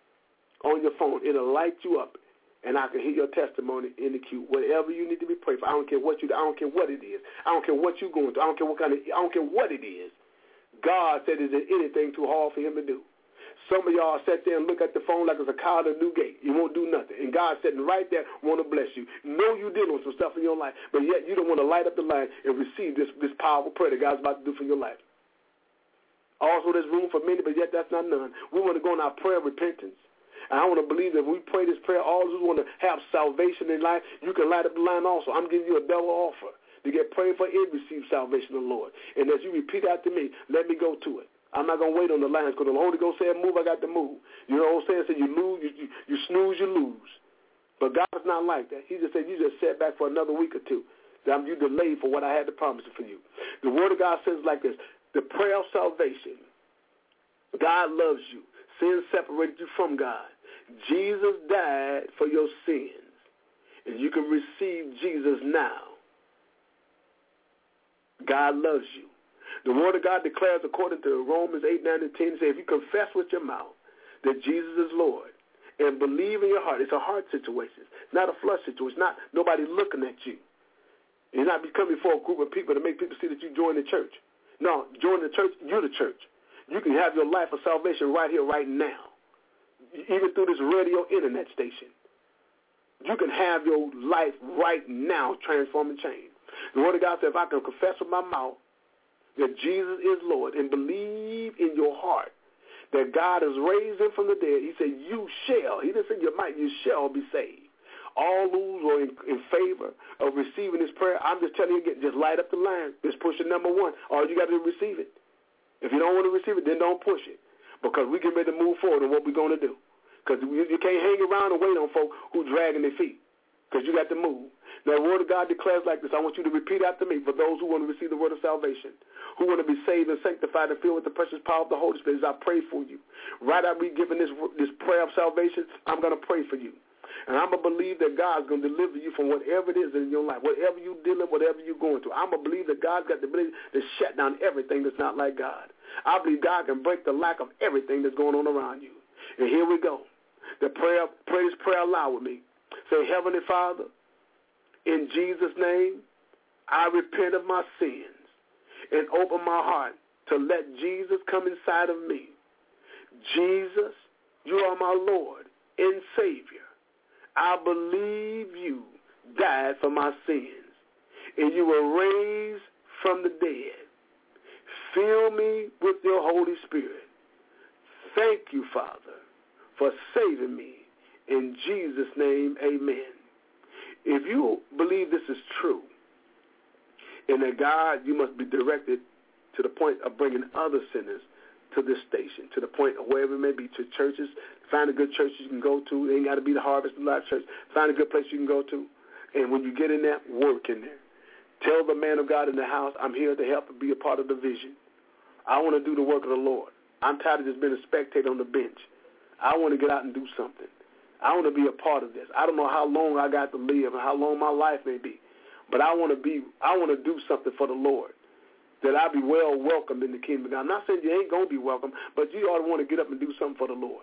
S2: on your phone. It'll light you up. And I can hear your testimony in the queue. Whatever you need to be prayed for. I don't care what you do. I don't care what it is. I don't care what you're going through. I don't care what kind of, I don't care what it is. God said, is there anything too hard for him to do? Some of y'all sit there and look at the phone like it's a cow to Newgate. You won't do nothing. And God sitting right there want to bless you. Know you're dealing with some stuff in your life, but yet you don't want to light up the line and receive this, this powerful prayer that God's about to do for your life. Also, there's room for many, but yet that's not none. We want to go in our prayer of repentance. And I want to believe that when we pray this prayer, all those who want to have salvation in life, you can light up the line also. I'm giving you a double offer to get prayed for and receive salvation of the Lord. And as you repeat after me, let me go to it. I'm not going to wait on the lines because the Holy Ghost said move, I got to move. You know what I'm saying? So you lose, you, you, you snooze, you lose. But God is not like that. He just said you just sat back for another week or two. That you delayed for what I had to promise for you. The Word of God says like this, the prayer of salvation. God loves you. Sin separated you from God. Jesus died for your sins, and you can receive Jesus now. God loves you. The Word of God declares, according to Romans eight, nine, and ten, says, if you confess with your mouth that Jesus is Lord and believe in your heart, it's a heart situation. It's not a flesh situation. It's not nobody looking at you. You're not becoming before a group of people to make people see that you join the church. No, join the church, you're the church. You can have your life of salvation right here, right now. Even through this radio internet station. you can have your life right now transform and change. The Word of God says, if I can confess with my mouth that Jesus is Lord and believe in your heart that God has raised him from the dead, he said, you shall. He didn't say you might, you shall be saved. All those who are in, in favor of receiving this prayer, I'm just telling you again, just light up the line. Just push it number one. All you got to do is receive it. If you don't want to receive it, then don't push it. Because we get ready to move forward in what we're going to do. Because you, you can't hang around and wait on folk who dragging their feet. Because you got to move. Now, the Word of God declares like this. I want you to repeat after me for those who want to receive the word of salvation, who want to be saved and sanctified and filled with the precious power of the Holy Spirit. As I pray for you. Right after we giving this, this prayer of salvation, I'm going to pray for you. And I'm going to believe that God's going to deliver you from whatever it is in your life, whatever you're dealing with, whatever you're going through. I'm going to believe that God's got the ability to shut down everything that's not like God. I believe God can break the lack of everything that's going on around you. And here we go. The prayer, pray this prayer aloud with me. Say, Heavenly Father, in Jesus' name, I repent of my sins and open my heart to let Jesus come inside of me. Jesus, you are my Lord and Savior. I believe you died for my sins, and you were raised from the dead. Fill me with your Holy Spirit. Thank you, Father, for saving me. In Jesus' name, amen. If you believe this is true, and that God, you must be directed to the point of bringing other sinners to this station, to the point of wherever it may be, to churches. Find a good church you can go to. It ain't got to be the Harvest Life Church. Find a good place you can go to. And when you get in there, work in there. Tell the man of God in the house, I'm here to help and be a part of the vision. I want to do the work of the Lord. I'm tired of just being a spectator on the bench. I want to get out and do something. I want to be a part of this. I don't know how long I got to live and how long my life may be, but I want to be. I want to do something for the Lord, that I be well welcomed in the kingdom of God. I'm not saying you ain't going to be welcome, but you ought to want to get up and do something for the Lord,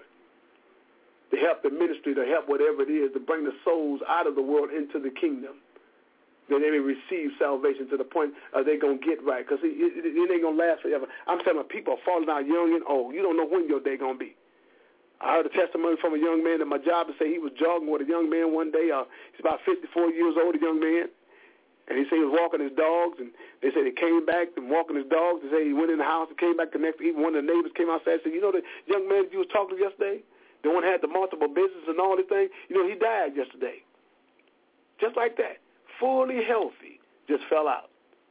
S2: to help the ministry, to help whatever it is, to bring the souls out of the world into the kingdom, that they may receive salvation to the point uh, they're going to get right, because it, it, it ain't going to last forever. I'm telling you, people are falling out young and old. You don't know when your day going to be. I heard a testimony from a young man at my job to say he was jogging with a young man one day. Uh, he's about fifty-four years old, a young man. And he said he was walking his dogs, and they said he came back and walking his dogs. They said he went in the house and came back the next evening. One of the neighbors came outside and said, you know the young man you was talking to yesterday? The one had the multiple business and all this thing? You know, he died yesterday. Just like that. Fully healthy. Just fell out.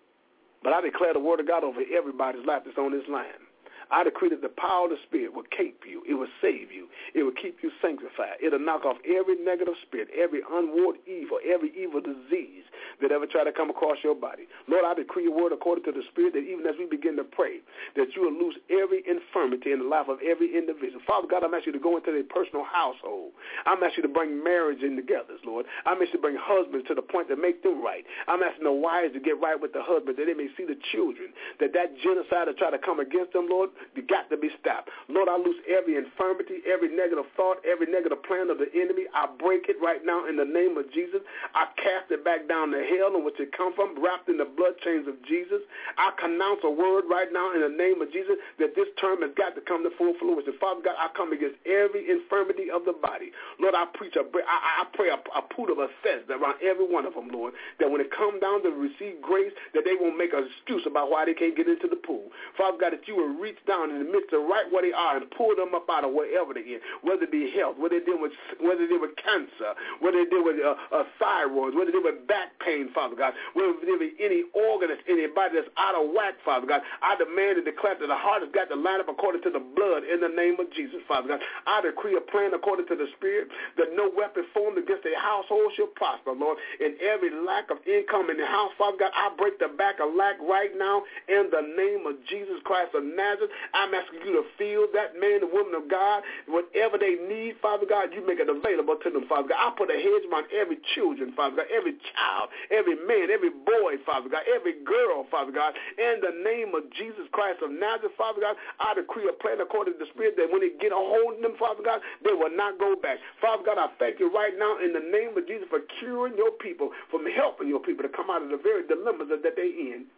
S2: But I declare the word of God over everybody's life that's on this line. I decree that the power of the Spirit will keep you. It will save you. It will keep you sanctified. It'll knock off every negative spirit, every unward evil, every evil disease that ever try to come across your body. Lord, I decree your word according to the Spirit that even as we begin to pray, that you will loose every infirmity in the life of every individual. Father God, I'm asking you to go into their personal household. I'm asking you to bring marriage in together, Lord. I'm asking you to bring husbands to the point to make them right. I'm asking the wives to get right with the husband, that they may see the children, that that genocide to try to come against them, Lord, you got to be stopped. Lord, I loose every infirmity, every negative thought, every negative plan of the enemy. I break it right now in the name of Jesus. I cast it back down to hell in which it come from, wrapped in the blood chains of Jesus. I pronounce a word right now in the name of Jesus that this term has got to come to full fruition. Father God, I come against every infirmity of the body. Lord, I preach, a, I, I pray a, a pool of assess around every one of them, Lord, that when it come down to receive grace, that they won't make an excuse about why they can't get into the pool. Father God, that you will reach down in the midst of right where they are and pull them up out of wherever they're in, whether it be health, whether they deal with, whether they deal with cancer, whether they deal with uh, uh, thyroids, whether they deal with back pain, Father God, whether they deal with any organ that's anybody that's out of whack, Father God. I demand and declare that the heart has got to line up according to the blood in the name of Jesus, Father God. I decree a plan according to the Spirit that no weapon formed against their household shall prosper, Lord. In every lack of income in the house, Father God, I break the back of lack right now in the name of Jesus Christ of Nazareth. I'm asking you to fill that man and woman of God, whatever they need, Father God, you make it available to them, Father God. I put a hedge around every children, Father God, every child, every man, every boy, Father God, every girl, Father God, in the name of Jesus Christ of Nazareth, Father God. I decree a plan according to the Spirit that when they get a hold of them, Father God, they will not go back. Father God, I thank you right now in the name of Jesus for curing your people, from helping your people to come out of the very dilemmas that they're in.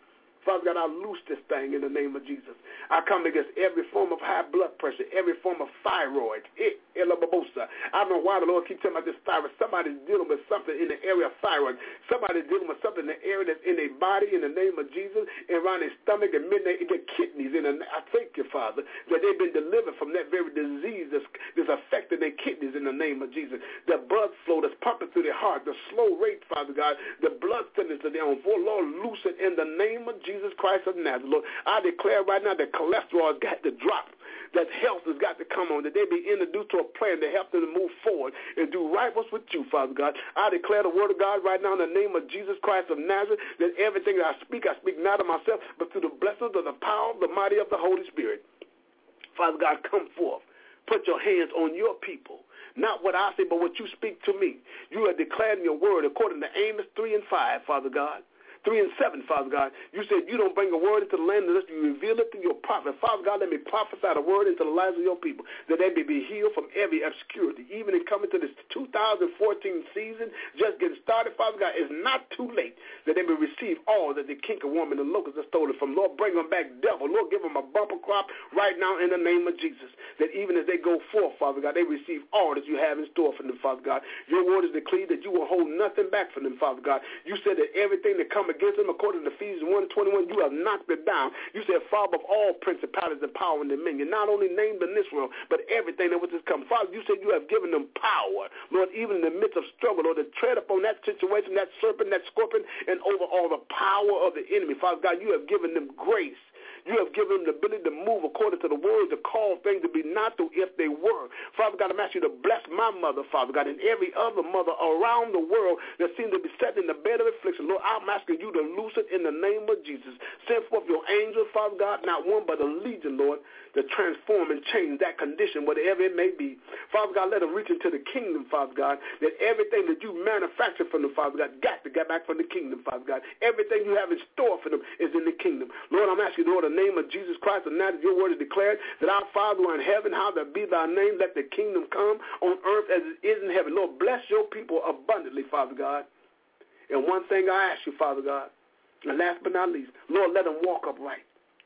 S2: Father God, I loose this thing in the name of Jesus. I come against every form of high blood pressure, every form of thyroid. I don't know why the Lord keeps telling me about this thyroid. Somebody's dealing with something in the area of thyroid. Somebody's dealing with something in the area that's in their body in the name of Jesus, and around their stomach and midnight, their kidneys. In the, I thank you, Father, that they've been delivered from that very disease that's, that's affecting their kidneys in the name of Jesus. The blood flow that's pumping through their heart, the slow rate, Father God, the blood thinness that they're on. For Lord, loose it in the name of Jesus Christ of Nazareth. Lord, I declare right now that cholesterol has got to drop, that health has got to come on, that they be introduced to a plan to help them to move forward and do right what's with you, Father God. I declare the word of God right now in the name of Jesus Christ of Nazareth, that everything that I speak, I speak not of myself, but through the blessings of the power of the mighty of the Holy Spirit. Father God, come forth. Put your hands on your people. Not what I say, but what you speak to me. You have declared in your word according to Amos three and five, Father God. three and seven, Father God. You said you don't bring a word into the land unless you reveal it through your prophet. Father God, let me prophesy the word into the lives of your people, that they may be healed from every obscurity. Even in coming to this two thousand fourteen season, just getting started, Father God, it's not too late that they may receive all that the canker worm and the locust have stolen from. Lord, bring them back, devil. Lord, give them a bumper crop right now in the name of Jesus, that even as they go forth, Father God, they receive all that you have in store for them, Father God. Your word is declared that you will hold nothing back from them, Father God. You said that everything that come against them, according to Ephesians one twenty-one, you have knocked it down. You said, Father of all principalities and power and dominion, not only named in this world, but everything that was to come. Father, you said you have given them power, Lord, even in the midst of struggle, Lord, to tread upon that situation, that serpent, that scorpion, and over all the power of the enemy. Father God, you have given them grace. You have given them the ability to move according to the word, to call things to be not to if they were. Father God, I'm asking you to bless my mother, Father God, and every other mother around the world that seems to be set in the bed of affliction. Lord, I'm asking you to loose it in the name of Jesus. Send forth your angels, Father God, not one but a legion, Lord, to transform and change that condition, whatever it may be. Father God, let them reach into the kingdom, Father God, that everything that you manufacture from them, Father God, got to get back from the kingdom, Father God. Everything you have in store for them is in the kingdom. Lord, I'm asking you, Lord, in the name of Jesus Christ, and now that your word is declared, that our Father who are in heaven, hallowed be thy name, let the kingdom come on earth as it is in heaven. Lord, bless your people abundantly, Father God. And one thing I ask you, Father God, and last but not least, Lord, let them walk upright.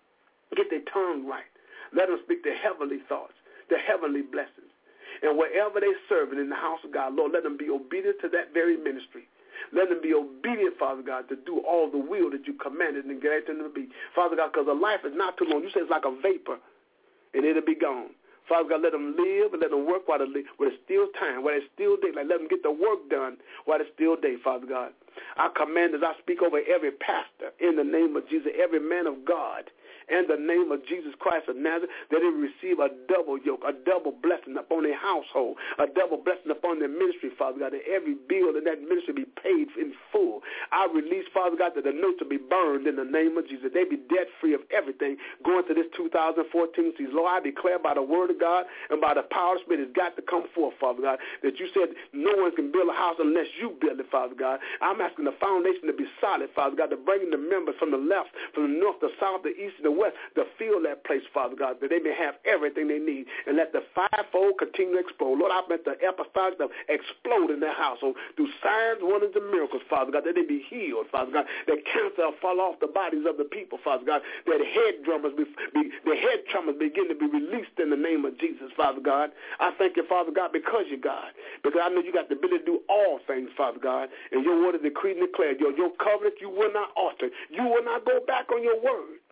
S2: Get their tongue right. Let them speak the heavenly thoughts, the heavenly blessings. And wherever they're serving in the house of God, Lord, let them be obedient to that very ministry. Let them be obedient, Father God, to do all the will that you commanded and gave them to be. Father God, because a life is not too long. You say it's like a vapor, and it'll be gone. Father God, let them live and let them work while, they live, while it's still time, while it's still day. Like, let them get the work done while it's still day, Father God. I command as I speak over every pastor in the name of Jesus, every man of God, in the name of Jesus Christ of Nazareth, that they receive a double yoke, a double blessing upon their household, a double blessing upon their ministry, Father God, that every bill in that ministry be paid in full. I release, Father God, that the notes will be burned in the name of Jesus. They be debt-free of everything going to this two thousand fourteen season. Lord, I declare by the word of God and by the power of the Spirit, it's got to come forth, Father God, that you said no one can build a house unless you build it, Father God. I'm asking the foundation to be solid, Father God, to bring in the members from the left, from the north, the south, the east, and the west, to fill that place, Father God, that they may have everything they need, and let the fivefold continue to explode. Lord, I meant the apostolic to explode in their household through signs, wonders, and miracles, Father God, that they be healed, Father God, that cancer will fall off the bodies of the people, Father God, that head drummers be, be the head traumas begin to be released in the name of Jesus, Father God. I thank you, Father God, because you're God, because I know you got the ability to do all things, Father God, and your word is decreed and declared. Your, your covenant you will not alter. You will not go back on your word.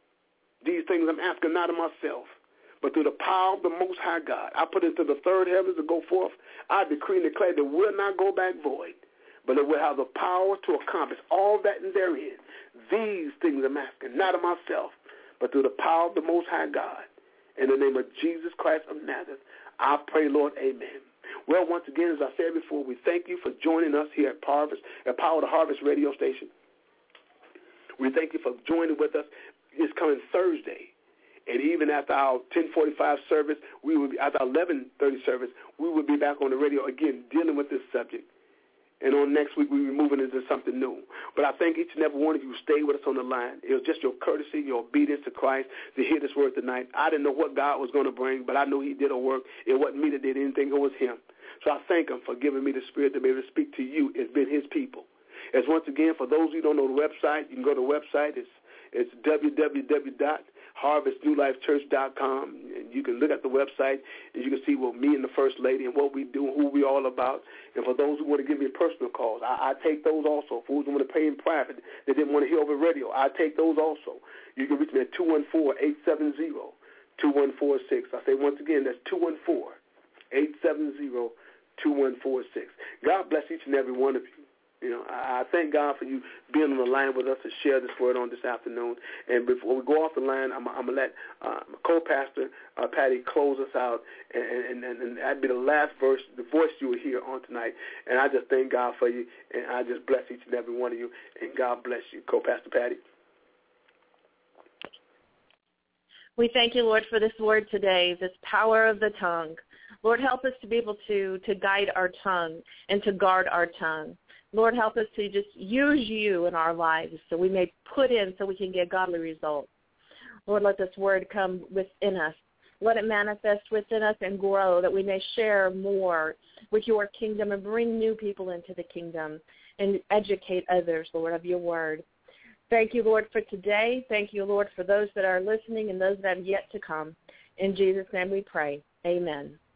S2: These things I'm asking not of myself, but through the power of the Most High God. I put into the third heavens to go forth. I decree and declare that it will not go back void, but it will have the power to accomplish all that is therein. These things I'm asking not of myself, but through the power of the Most High God. In the name of Jesus Christ of Nazareth, I pray, Lord, amen. Well, once again, as I said before, we thank you for joining us here at Harvest, at Power of the Harvest radio station. We thank you for joining with us. It's coming Thursday, and even after our ten forty-five service, we will be, after our eleven thirty service, we will be back on the radio again dealing with this subject. And on next week, we'll be moving into something new. But I thank each and every one of you who stayed with us on the line. It was just your courtesy, your obedience to Christ to hear this word tonight. I didn't know what God was going to bring, but I know he did a work. It wasn't me that did anything. It was him. So I thank him for giving me the spirit to be able to speak to you. It's been his people. As once again, for those who don't know the website, you can go to the website. It's It's w w w dot harvest new life church dot com, and you can look at the website and you can see what me and the First Lady and what we do and who we all about. And for those who want to give me personal calls, I, I take those also. For those who want to pay in private, they didn't want to hear over radio, I take those also. You can reach me at two one four, eight seven zero, two one four six. I say once again, that's two one four, eight seven zero, two one four six. God bless each and every one of you. You know, I, I thank God for you being on the line with us to share this word on this afternoon. And before we go off the line, I'm, I'm going to let uh, my co-pastor, uh, Patty, close us out. And, and, and that'd be the last verse, the voice you will hear on tonight. And I just thank God for you, and I just bless each and every one of you. And God bless you, co-pastor Patty.
S4: We thank you, Lord, for this word today, this power of the tongue. Lord, help us to be able to, to guide our tongue and to guard our tongue. Lord, help us to just use you in our lives so we may put in so we can get godly results. Lord, let this word come within us. Let it manifest within us and grow that we may share more with your kingdom and bring new people into the kingdom and educate others, Lord, of your word. Thank you, Lord, for today. Thank you, Lord, for those that are listening and those that have yet to come. In Jesus' name we pray. Amen.